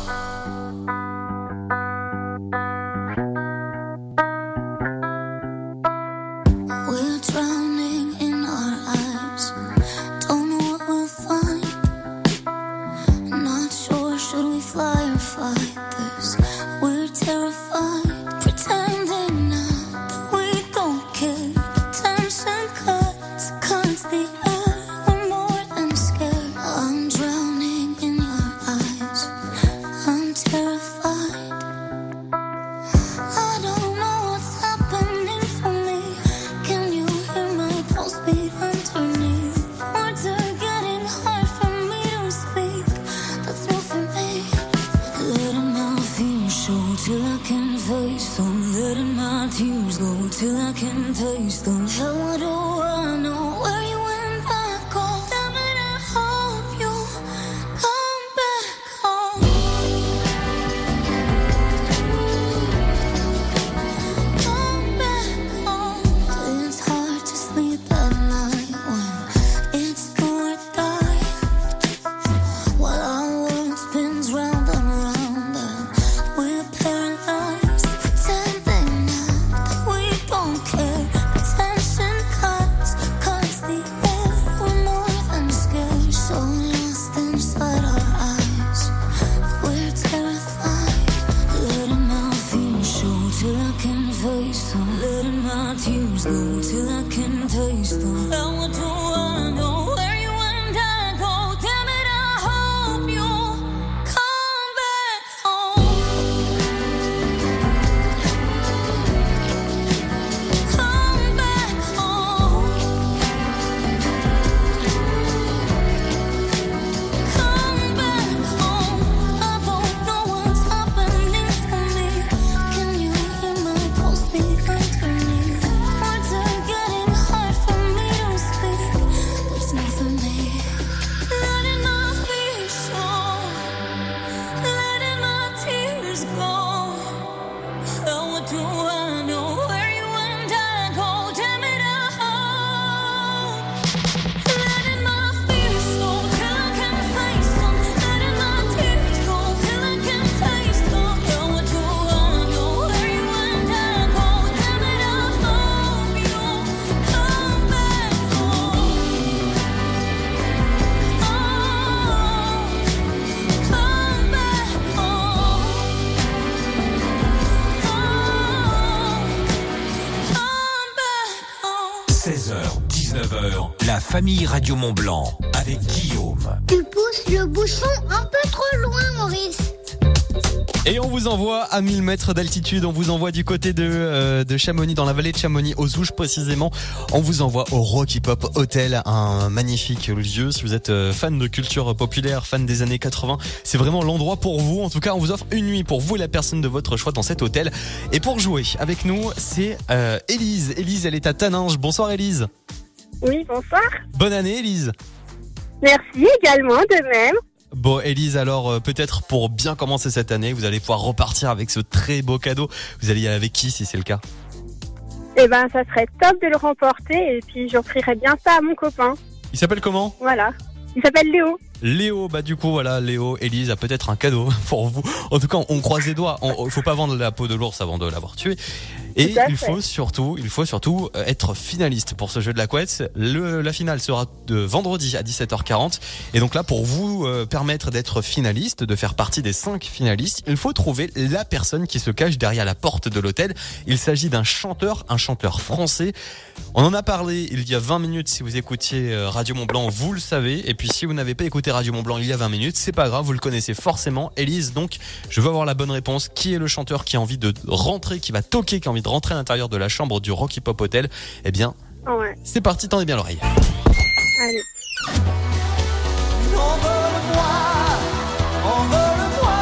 We're drowning in our eyes. Don't know what we'll find. Not sure, should we fly or fight this? We're terrified, pretending not that we don't care. Tension cuts, cuts the air. We're more than scared. I'm drowning in your eyes. I'm terrified. I don't know what's happening to me. Can you hear my pulse beat underneath? Words are getting hard for me to speak. That's new for me. Letting my fears show till I can face them. Letting my tears go till I can taste them. How do I know where you and I go? Damn it, I hope you come back home. Come back home. It's hard to sleep at night when it's do or die. While our world spins round and round and we're paralyzed, pretending not that we don't care. Tension cuts, cuts the air. We're more than scared, so lost inside our eyes. We're terrified. Letting my fears show till I can face them. Letting my tears go till I can taste them. How do I know where you and I go? Damn it, I hope you come back home. Come back home. Come back home. I don't know what's happening to me. Can you hear my pulse beat underneath? Words are getting hard for me to speak. That's new for me. Letting my fears show. Letting my tears go. How do I know where you and I go? Damn it, I hope. Letting my fears show till I can face them. Letting my tears go till I can taste them. How do I know where you and I go? Damn it, I hope you come back home. Oh, come back home. Oh, come back home. seize heures, dix dix-neuf heures, la famille Radio Mont-Blanc avec Guillaume. Tu pousses le bouchon un peu trop loin, Maurice. Et on vous envoie à mille mètres d'altitude, on vous envoie du côté de, euh, de Chamonix, dans la vallée de Chamonix, aux Ouches précisément. On vous envoie au Rocky Pop Hotel, un magnifique lieu. Si vous êtes euh, fan de culture populaire, fan des années quatre-vingts, c'est vraiment l'endroit pour vous. En tout cas, on vous offre une nuit pour vous et la personne de votre choix dans cet hôtel. Et pour jouer avec nous, c'est euh, Élise. Élise, elle est à Taninges. Bonsoir Élise. Oui, bonsoir. Bonne année Élise. Merci également, de même. Bon Élise, alors euh, peut-être pour bien commencer cette année, vous allez pouvoir repartir avec ce très beau cadeau. Vous allez y aller avec qui si c'est le cas? Eh ben, ça serait top de le remporter et puis j'offrirais bien ça à mon copain. Il s'appelle comment? Voilà. Il s'appelle Léo. Léo, bah du coup voilà, Léo, Élise a peut-être un cadeau pour vous. En tout cas, on croise les doigts. Il faut pas vendre la peau de l'ours avant de l'avoir tué. Et il faut surtout, il faut surtout être finaliste pour ce jeu de la couette. Le, la finale sera de vendredi à dix-sept heures quarante. Et donc là, pour vous euh, permettre d'être finaliste, de faire partie des cinq finalistes, il faut trouver la personne qui se cache derrière la porte de l'hôtel. Il s'agit d'un chanteur, un chanteur français. On en a parlé il y a vingt minutes. Si vous écoutiez Radio Mont-Blanc, vous le savez. Et puis si vous n'avez pas écouté Radio Mont-Blanc il y a vingt minutes, c'est pas grave, vous le connaissez forcément. Élise, donc je veux avoir la bonne réponse. Qui est le chanteur qui a envie de rentrer, qui va toquer, qui a envie de rentrer à l'intérieur de la chambre du Rocky Pop Hotel? Eh bien, ouais. C'est parti, tendez bien l'oreille. Allez. Envole-moi, envole-moi,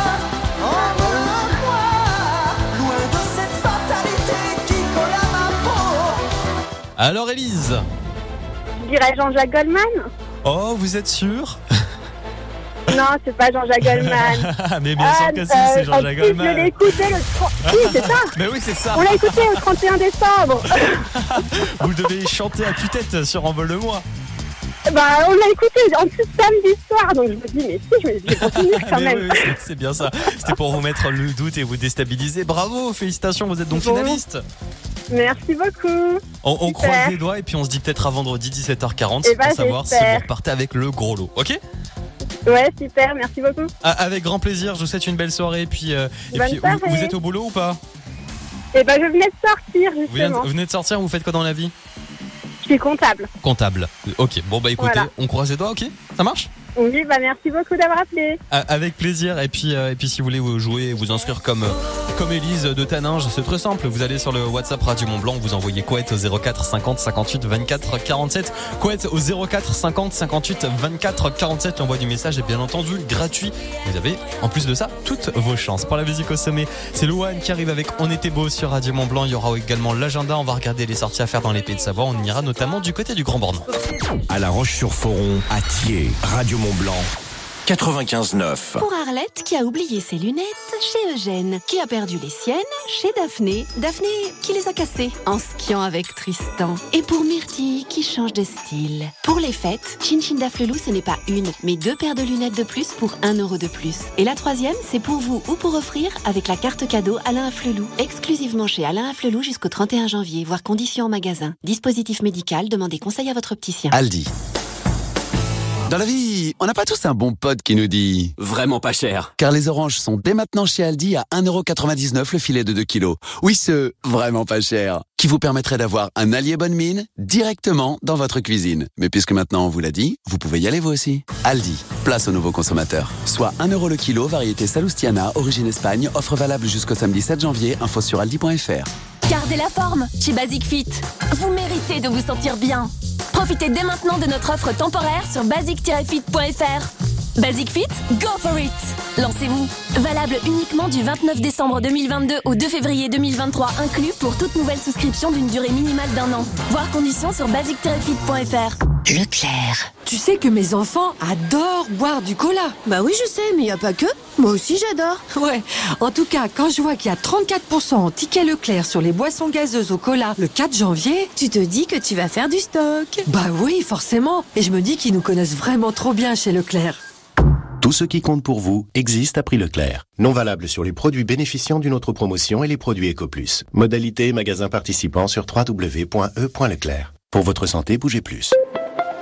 envole-moi, loin de cette fatalité qui colle à ma peau. Alors Élise? Je dirais Jean-Jacques Goldman. Oh, vous êtes sûr? Non, c'est pas Jean-Jacques Goldman. Mais bien sûr ah, que si, euh, c'est Jean-Jacques Goldman. Je l'ai écouté le trente... Oui, c'est ça. Mais oui, c'est ça. On l'a écouté le trente et un décembre. Vous devez chanter à tue-tête sur Envole-moi. Bah, on l'a écouté en plus samedi soir, donc je me dis, mais si, je vais, je vais continuer quand mais même. Oui, c'est, c'est bien ça. C'était pour vous mettre le doute et vous déstabiliser. Bravo, félicitations, vous êtes donc bon. finaliste. Merci beaucoup. On, on croise les doigts et puis on se dit peut-être à vendredi dix-sept heures quarante et pour bah, savoir j'espère. si vous repartez avec le gros lot. Ok? Ouais, super, merci beaucoup. Ah, avec grand plaisir, je vous souhaite une belle soirée. Et puis, euh, et puis soirée. Vous, vous êtes au boulot ou pas? Eh ben, je venais de sortir, justement. Vous venez, vous venez de sortir, vous faites quoi dans la vie? Je suis comptable. Comptable. Ok, bon bah écoutez, voilà. On croise les doigts, ok? Ça marche? Oui, bah merci beaucoup d'avoir appelé. Avec plaisir. Et puis, euh, et puis si vous voulez vous jouer, vous inscrire comme euh, comme Élise de Taninges, c'est très simple. Vous allez sur le WhatsApp Radio Mont-Blanc, vous envoyez couette au zéro quatre cinquante cinquante-huit vingt-quatre quarante-sept. Couette au zéro quatre cinquante cinquante-huit vingt-quatre quarante-sept. L'envoi du message est bien entendu gratuit. Vous avez en plus de ça toutes vos chances. Pour la musique au sommet, c'est Louane qui arrive avec On était beau sur Radio Mont-Blanc. Il y aura également l'agenda. On va regarder les sorties à faire dans les Pays de Savoie. On ira notamment du côté du Grand Bornand. À La Roche-sur-Foron, à Thiers, Radio Mont-Blanc. quatre-vingt-quinze neuf. Pour Arlette qui a oublié ses lunettes chez Eugène, qui a perdu les siennes chez Daphné, Daphné qui les a cassées en skiant avec Tristan. Et pour Myrtille qui change de style. Pour les fêtes, Chin Chin Daflelou, ce n'est pas une, mais deux paires de lunettes de plus pour un euro de plus. Et la troisième, c'est pour vous ou pour offrir avec la carte cadeau Alain Afflelou. Exclusivement chez Alain Afflelou jusqu'au trente et un janvier, voire conditions en magasin. Dispositif médical, demandez conseil à votre opticien. Aldi. Dans la vie, on n'a pas tous un bon pote qui nous dit « Vraiment pas cher ». Car les oranges sont dès maintenant chez Aldi à un euro quatre-vingt-dix-neuf le filet de deux kilos. Oui, ce « vraiment pas cher » qui vous permettrait d'avoir un allié bonne mine directement dans votre cuisine. Mais puisque maintenant on vous l'a dit, vous pouvez y aller vous aussi. Aldi, place aux nouveaux consommateurs. Soit un euro le kilo, variété Salustiana, origine Espagne, offre valable jusqu'au samedi sept janvier, info sur aldi point f r. Gardez la forme chez Basic Fit. Vous méritez de vous sentir bien. Profitez dès maintenant de notre offre temporaire sur basic tiret fit point f r. Basic Fit, go for it! Lancez-vous. Valable uniquement du vingt-neuf décembre deux mille vingt-deux au deux février deux mille vingt-trois inclus pour toute nouvelle souscription d'une durée minimale d'un an. Voir conditions sur basic tiret fit point f r. Leclerc. Tu sais que mes enfants adorent boire du cola. Bah oui, je sais, mais y a pas que. Moi aussi, j'adore. Ouais. En tout cas, quand je vois qu'il y a trente-quatre pour cent en ticket Leclerc sur les boissons gazeuses au cola le quatre janvier... Tu te dis que tu vas faire du stock. Bah oui, forcément. Et je me dis qu'ils nous connaissent vraiment trop bien chez Leclerc. Tout ce qui compte pour vous existe à prix Leclerc. Non valable sur les produits bénéficiant d'une autre promotion et les produits EcoPlus. Modalité magasin participant sur w w w point e point leclerc. Pour votre santé, bougez plus.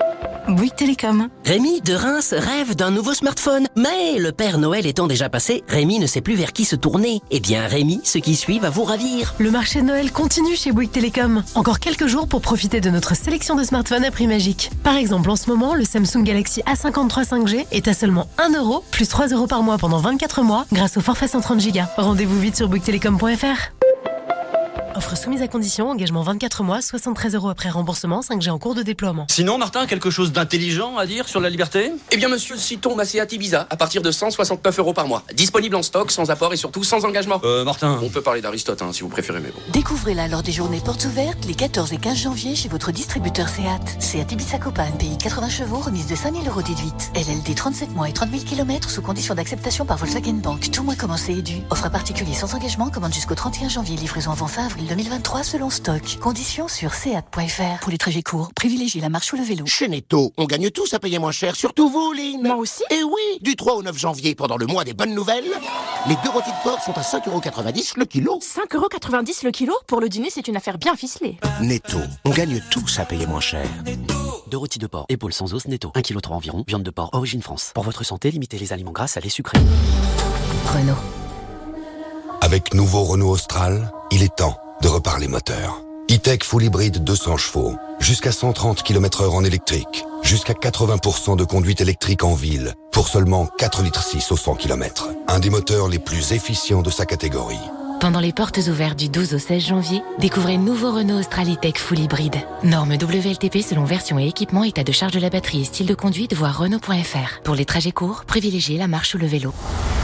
Bouygues Télécom. Rémi de Reims rêve d'un nouveau smartphone. Mais le Père Noël étant déjà passé, Rémi ne sait plus vers qui se tourner. Eh bien Rémi, ce qui suit va vous ravir. Le marché de Noël continue chez Bouygues Télécom. Encore quelques jours pour profiter de notre sélection de smartphones à prix magique. Par exemple, en ce moment, le Samsung Galaxy A cinquante-trois cinq G est à seulement un euro, plus trois euros par mois pendant vingt-quatre mois, grâce au forfait cent trente gigas. Rendez-vous vite sur bouygues télécom point f r. Offre soumise à condition, engagement vingt-quatre mois, soixante-treize euros après remboursement, cinq G en cours de déploiement. Sinon, Martin, quelque chose d'intelligent à dire sur la liberté ? Eh bien, monsieur, citons ma Seat Ibiza à partir de cent soixante-neuf euros par mois. Disponible en stock, sans apport et surtout sans engagement. Euh, Martin. On peut parler d'Aristote, hein, si vous préférez, mais bon. Découvrez-la lors des journées portes ouvertes les quatorze et quinze janvier chez votre distributeur Seat. Seat Ibiza Copa, N P I quatre-vingts chevaux, remise de cinq mille euros déduite. L L D trente-sept mois et trente mille kilomètres sous condition d'acceptation par Volkswagen Bank. Tout mois commencé et dû. Offre à particulier sans engagement, commande jusqu'au trente et un janvier. Livraison avant fin avril deux mille vingt-trois selon stock. Conditions sur seat point f r. Pour les trajets courts, privilégiez la marche ou le vélo. Chez Netto, on gagne tous à payer moins cher, surtout vous, Lynn. Moi aussi. Et oui, du trois au neuf janvier, pendant le mois des bonnes nouvelles, les deux rôtis de porc sont à cinq euros quatre-vingt-dix le kilo. cinq euros quatre-vingt-dix le kilo. Pour le dîner, c'est une affaire bien ficelée. Netto, on gagne tous à payer moins cher. Deux rôtis de porc, épaules sans os Netto, un virgule trois kilos environ, viande de porc, origine France. Pour votre santé, limitez les aliments gras à lait sucré. Renault. Avec nouveau Renault Austral, il est temps de reparler moteur. E-Tech Full Hybrid deux cents chevaux, jusqu'à cent trente kilomètres heure en électrique, jusqu'à quatre-vingts pour cent de conduite électrique en ville, pour seulement quatre virgule six litres au cent kilomètres. Un des moteurs les plus efficients de sa catégorie. Pendant les portes ouvertes du douze au seize janvier, découvrez le nouveau Renault Austral E-Tech Full Hybrid. Norme W L T P selon version et équipement, état de charge de la batterie et style de conduite, voir Renault point f r. Pour les trajets courts, privilégiez la marche ou le vélo.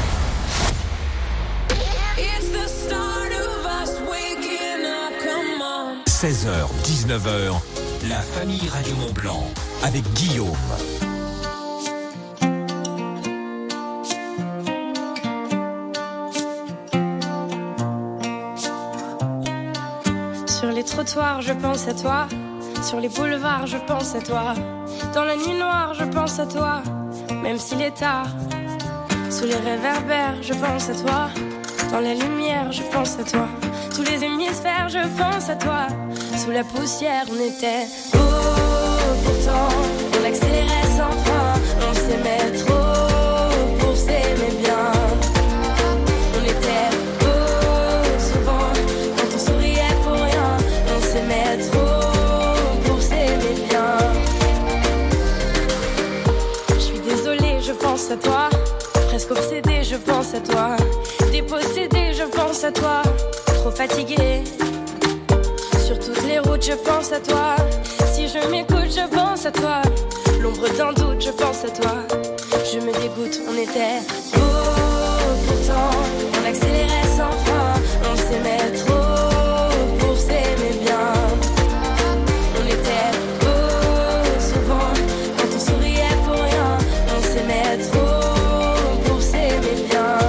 seize heures, dix-neuf heures, la famille Radio Mont Blanc avec Guillaume. Sur les trottoirs, je pense à toi. Sur les boulevards, je pense à toi. Dans la nuit noire, je pense à toi. Même s'il est tard. Sous les réverbères, je pense à toi. Dans la lumière, je pense à toi. Tous les hémisphères, je pense à toi. Sous la poussière, on était beau. Pourtant, on accélérait sans frein. On s'aimait trop pour s'aimer bien. On était beau souvent quand on souriait pour rien. On s'aimait trop pour s'aimer bien. Je suis désolée, je pense à toi. Presque obsédée, je pense à toi. Dépossédée, je pense à toi. Trop fatiguée. Sur toutes les routes, je pense à toi. Si je m'écoute, je pense à toi. L'ombre d'un doute, je pense à toi. Je me dégoûte, on était beau. Pourtant, on accélérait sans frein. On s'aimait trop pour s'aimer bien. On était beau souvent quand on souriait pour rien. On s'aimait trop pour s'aimer bien.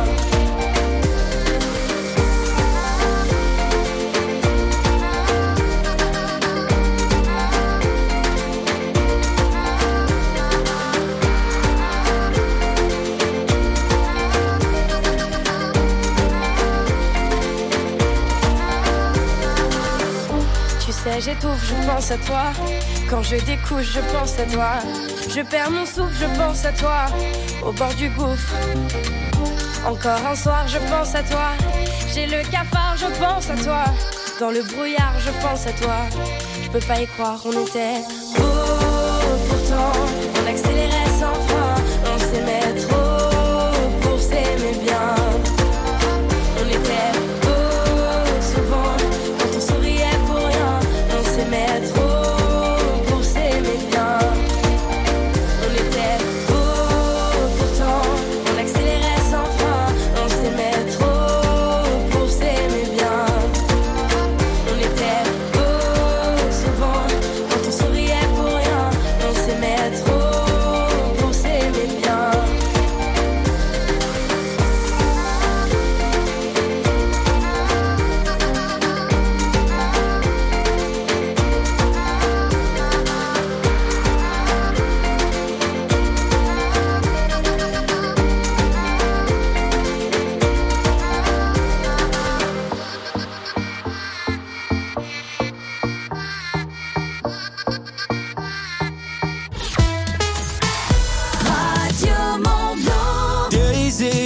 J'étouffe, je pense à toi. Quand je découche, je pense à toi. Je perds mon souffle, je pense à toi. Au bord du gouffre. Encore un soir, je pense à toi. J'ai le cafard, je pense à toi. Dans le brouillard, je pense à toi. Je peux pas y croire, on était beau. Pourtant, on accélérait sans frein. On s'aimait trop pour s'aimer bien. On était beau souvent quand on souriait pour rien. On s'aimait trop pour s'aimer bien. On était beau pourtant, on accélérait sans frein. On s'aimait trop pour s'aimer bien. On était beau souvent quand on souriait pour rien. On s'aimait trop pour s'aimer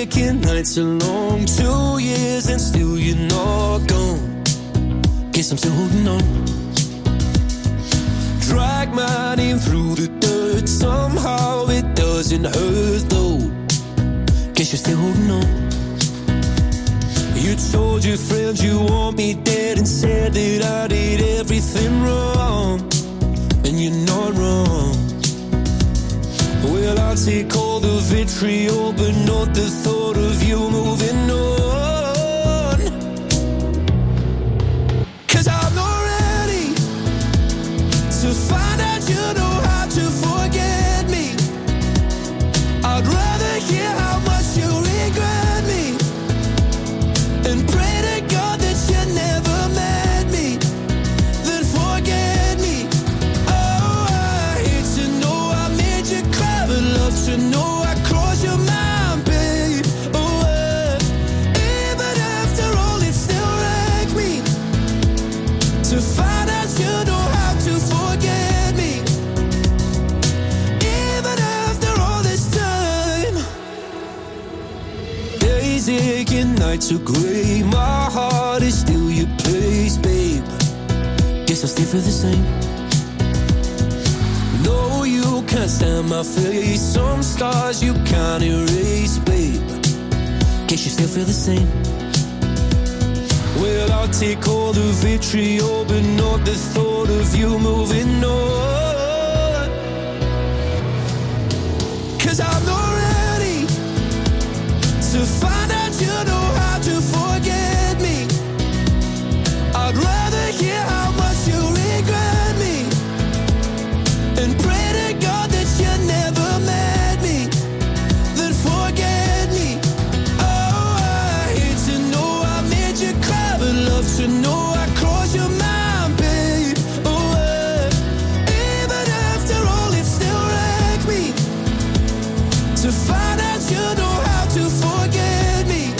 aching nights are long. Two years and still you're not gone. Guess I'm still holding on. Drag my name through the dirt. Somehow it doesn't hurt though. Guess you're still holding on. You told your friends you want me dead and said that I did everything wrong. And you're not wrong. Well, I'll take all the vitriol, but not the thought of you moving on. Cause I'm not ready to find out you know how to forget me. I'd rather hear how much you regret me and pray to God that you never met me, then forget me. Oh, I hate to know I made you cry, but love to know I crossed your mind, babe. Oh, uh, even after all, it still wrecks me to find out you know how to forget me. Even after all this time, days aching, nights are gray. My heart is still your place, babe. Guess I still feel the same. No, you can't stand my face. Some scars you can't erase, babe. Guess you still feel the same. Well, I'll take all the vitriol, but not the thought of you moving on. Cause I'm not ready to find out you know how to forget me. I'd rather hear how much you regret me and pray to God that you never met me, then forget me. Oh, I hate to know I made you cry, but love to know I crossed your mind, babe. Oh, uh, even after all, it still wrecks me to find out you know how to forget me.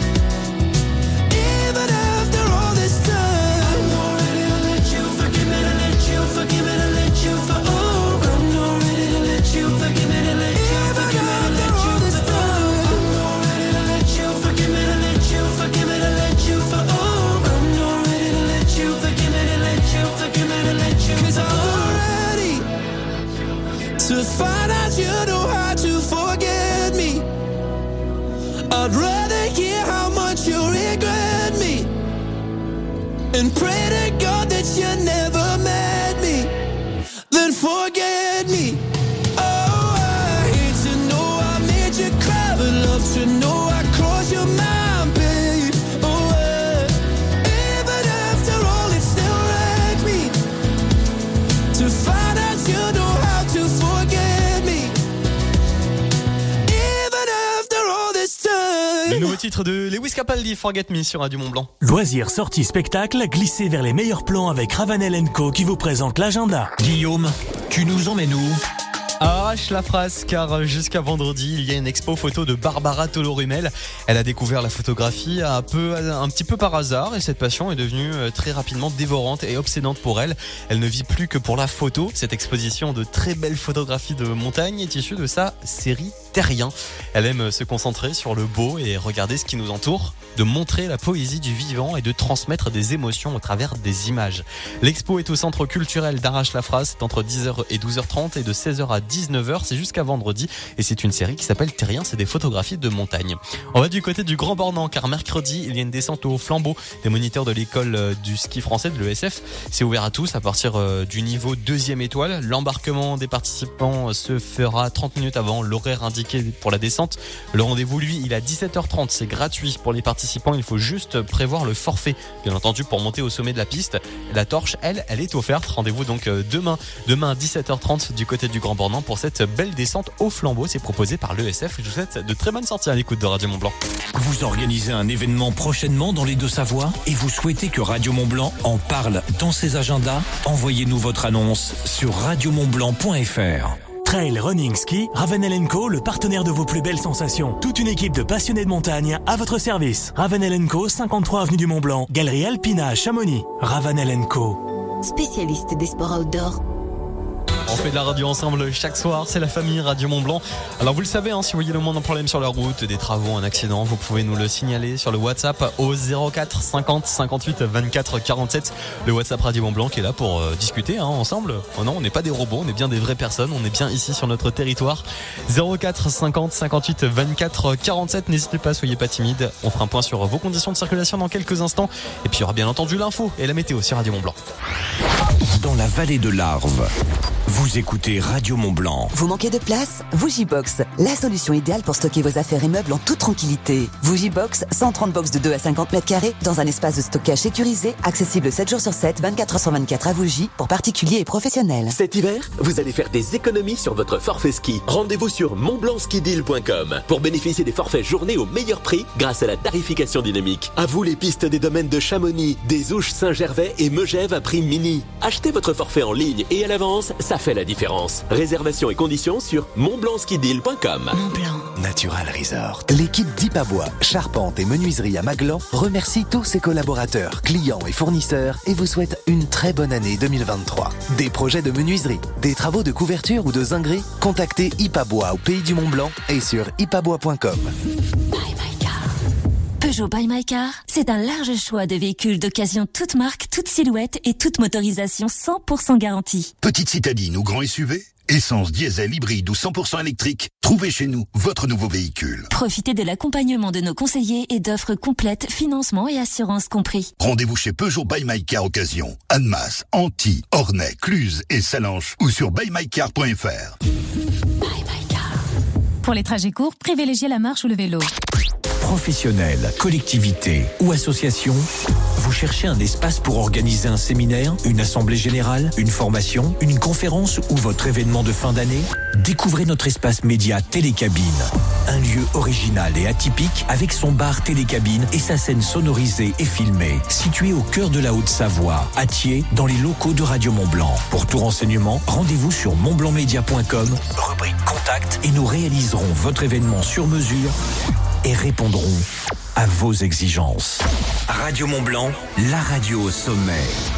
Even after all this time, I'm not ready to let you forgive me, to let you forgive me, to let you for oh, I'm not ready to let you forgive me, to let you forgive me, to let you for oh, I'm not ready to let you forgive me, to let you forgive me, to let you for oh, I'm not ready to let you forgive me, to let you forgive me, to let you. Cause I'm not ready to find out you know how to forget me. I'd rather hear how much you regret me and pray to God that you never met me, then forget me. Oh, I hate to know I made you cry, but love to know I crossed your mind, babe. Oh, uh, even after all, it still wrecks me to find out you know how to forget me. Even after all this time. Le nouveau titre de Lewis Capaldi, Forget Me sur Radio Mont-Blanc. Loisirs, sorties, spectacles, glissez vers les meilleurs plans avec Ravanel and Co qui vous présente l'agenda. Guillaume, tu nous emmènes où? Arrache la phrase, car jusqu'à vendredi, il y a une expo photo de Barbara Tolorumel. Elle a découvert la photographie un peu, un petit peu par hasard, et cette passion est devenue très rapidement dévorante et obsédante pour elle. Elle ne vit plus que pour la photo. Cette exposition de très belles photographies de montagne est issue de sa série Terrien. Elle aime se concentrer sur le beau et regarder ce qui nous entoure, de montrer la poésie du vivant et de transmettre des émotions au travers des images. L'expo est au centre culturel d'Arrache la phrase, c'est entre dix heures et douze heures trente et de seize heures à dix-neuf heures, c'est jusqu'à vendredi, et c'est une série qui s'appelle Terrien, c'est des photographies de montagne. On va du côté du Grand Bornand, car mercredi, il y a une descente au flambeau des moniteurs de l'école du ski français de l'E S F. C'est ouvert à tous à partir du niveau deuxième étoile. L'embarquement des participants se fera trente minutes avant l'horaire indiqué pour la descente. Le rendez-vous, lui, il est à dix-sept heures trente, c'est gratuit pour les participants, il faut juste prévoir le forfait, bien entendu, pour monter au sommet de la piste. La torche, elle, elle est offerte. Rendez-vous donc demain, demain à dix-sept heures trente du côté du Grand Bornand pour cette belle descente au flambeau. C'est proposé par l'E S F. Je vous souhaite de très bonnes sorties à l'écoute de Radio Mont-Blanc. Vous organisez un événement prochainement dans les Deux-Savoies et vous souhaitez que Radio Mont-Blanc en parle dans ses agendas? Envoyez-nous votre annonce sur radio mont blanc point f r. Trail, running, ski, Ravanel and Co, le partenaire de vos plus belles sensations. Toute une équipe de passionnés de montagne à votre service. Ravanel and Co, cinquante-trois avenue du Mont-Blanc, Galerie Alpina à Chamonix. Ravanel and Co. Spécialiste des sports outdoor. On fait de la radio ensemble chaque soir, c'est la famille Radio Mont-Blanc. Alors vous le savez, hein, si vous voyez le moindre problème sur la route, des travaux, un accident, vous pouvez nous le signaler sur le WhatsApp au zéro quatre cinquante cinquante-huit vingt-quatre quarante-sept. Le WhatsApp Radio Mont-Blanc qui est là pour euh, discuter hein, ensemble. Oh non, on n'est pas des robots, on est bien des vraies personnes, on est bien ici sur notre territoire. zéro quatre cinquante cinquante-huit vingt-quatre quarante-sept, n'hésitez pas, soyez pas timide. On fera un point sur vos conditions de circulation dans quelques instants. Et puis il y aura bien entendu l'info et la météo sur Radio Mont-Blanc. Dans la vallée de l'Arve, vous écoutez Radio Mont-Blanc. Vous manquez de place? Vugibox, la solution idéale pour stocker vos affaires et meubles en toute tranquillité. Vugibox, cent trente box de deux à cinquante mètres carrés dans un espace de stockage sécurisé, accessible sept jours sur sept, vingt-quatre heures sur vingt-quatre à Vougy pour particuliers et professionnels. Cet hiver, vous allez faire des économies sur votre forfait ski. Rendez-vous sur mont blanc ski deal point com pour bénéficier des forfaits journée au meilleur prix grâce à la tarification dynamique. À vous les pistes des domaines de Chamonix, des Ouches, Saint-Gervais et Megève à prix mini. Achetez votre forfait en ligne et à l'avance, ça fait la différence. Réservation et conditions sur mont blanc ski deal point com. Natural Resort. L'équipe d'Ipabois, charpente et menuiserie à Maglan remercie tous ses collaborateurs, clients et fournisseurs et vous souhaite une très bonne année deux mille vingt-trois. Des projets de menuiserie, des travaux de couverture ou de zinguerie, contactez Ipabois au Pays du Mont-Blanc et sur ipabois point com. Peugeot by My Car, c'est un large choix de véhicules d'occasion toute marque, toute silhouette et toute motorisation cent pour cent garantie. Petite citadine ou grand S U V, essence, diesel, hybride ou cent pour cent électrique, trouvez chez nous votre nouveau véhicule. Profitez de l'accompagnement de nos conseillers et d'offres complètes, financement et assurance compris. Rendez-vous chez Peugeot by My Car Occasion, Annemasse, Antilles, Ornay, Cluse et Salanches ou sur buy my car point f r. Pour les trajets courts, privilégiez la marche ou le vélo. Professionnels, collectivités ou associations, vous cherchez un espace pour organiser un séminaire, une assemblée générale, une formation, une conférence ou votre événement de fin d'année? Découvrez notre espace média Télécabine. Un lieu original et atypique avec son bar Télécabine et sa scène sonorisée et filmée. Situé au cœur de la Haute-Savoie, à Thiers, dans les locaux de Radio Mont-Blanc. Pour tout renseignement, rendez-vous sur mont blanc média point com, rubrique Contact, et nous réaliserons votre événement sur mesure et répondront à vos exigences. Radio Mont-Blanc, la radio au sommet.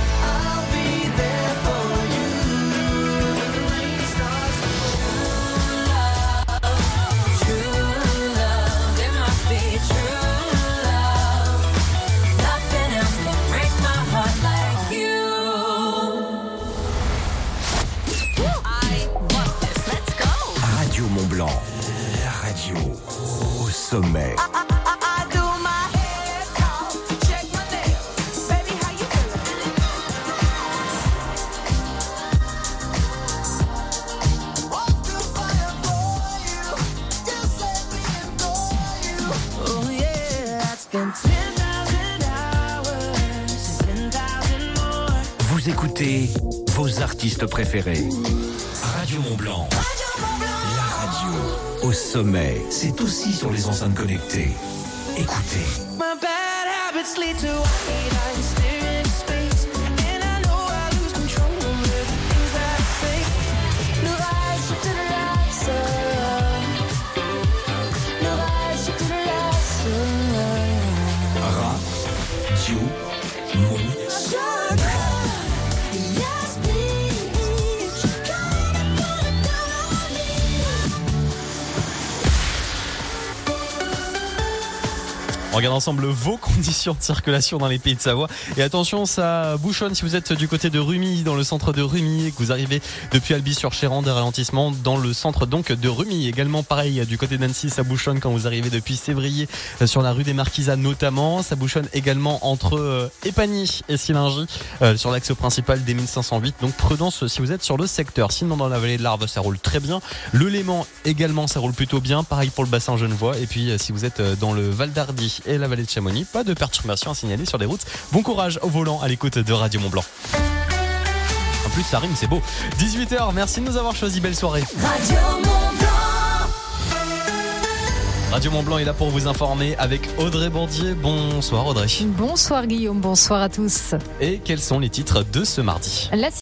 Radio Mont-Blanc, la radio au sommet. Vous écoutez vos artistes préférés. Radio Mont-Blanc. La radio au sommet. C'est aussi sur les enceintes connectées. Écoutez. My bad habits lead to white lines staring into space, and I know I lose control over the things that I say. No rise to the lights up. No rise to the lights up. Radio Mont-Blanc. On regarde ensemble vos conditions de circulation dans les Pays de Savoie. Et attention, ça bouchonne si vous êtes du côté de Rumilly, dans le centre de Rumilly, et que vous arrivez depuis Albi-sur-Chéran, des ralentissements dans le centre donc de Rumilly. Également pareil, du côté d'Annecy, ça bouchonne quand vous arrivez depuis Sévrier, sur la rue des Marquisats notamment. Ça bouchonne également entre euh, Épagny et Silingy, euh, sur l'axe principal des mille cinq cent huit. Donc prudence si vous êtes sur le secteur. Sinon, dans la vallée de l'Arve, ça roule très bien. Le Léman également, ça roule plutôt bien. Pareil pour le bassin genevois. Et puis, si vous êtes dans le Val d'Ardy et la vallée de Chamonix, pas de perturbations à signaler sur les routes. Bon courage au volant à l'écoute de Radio Mont-Blanc. En plus, ça rime, c'est beau. dix-huit heures, merci de nous avoir choisi. Belle soirée. Radio Mont-Blanc. Radio Mont-Blanc est là pour vous informer avec Audrey Bordier. Bonsoir Audrey. Bonsoir Guillaume, bonsoir à tous. Et quels sont les titres de ce mardi ? La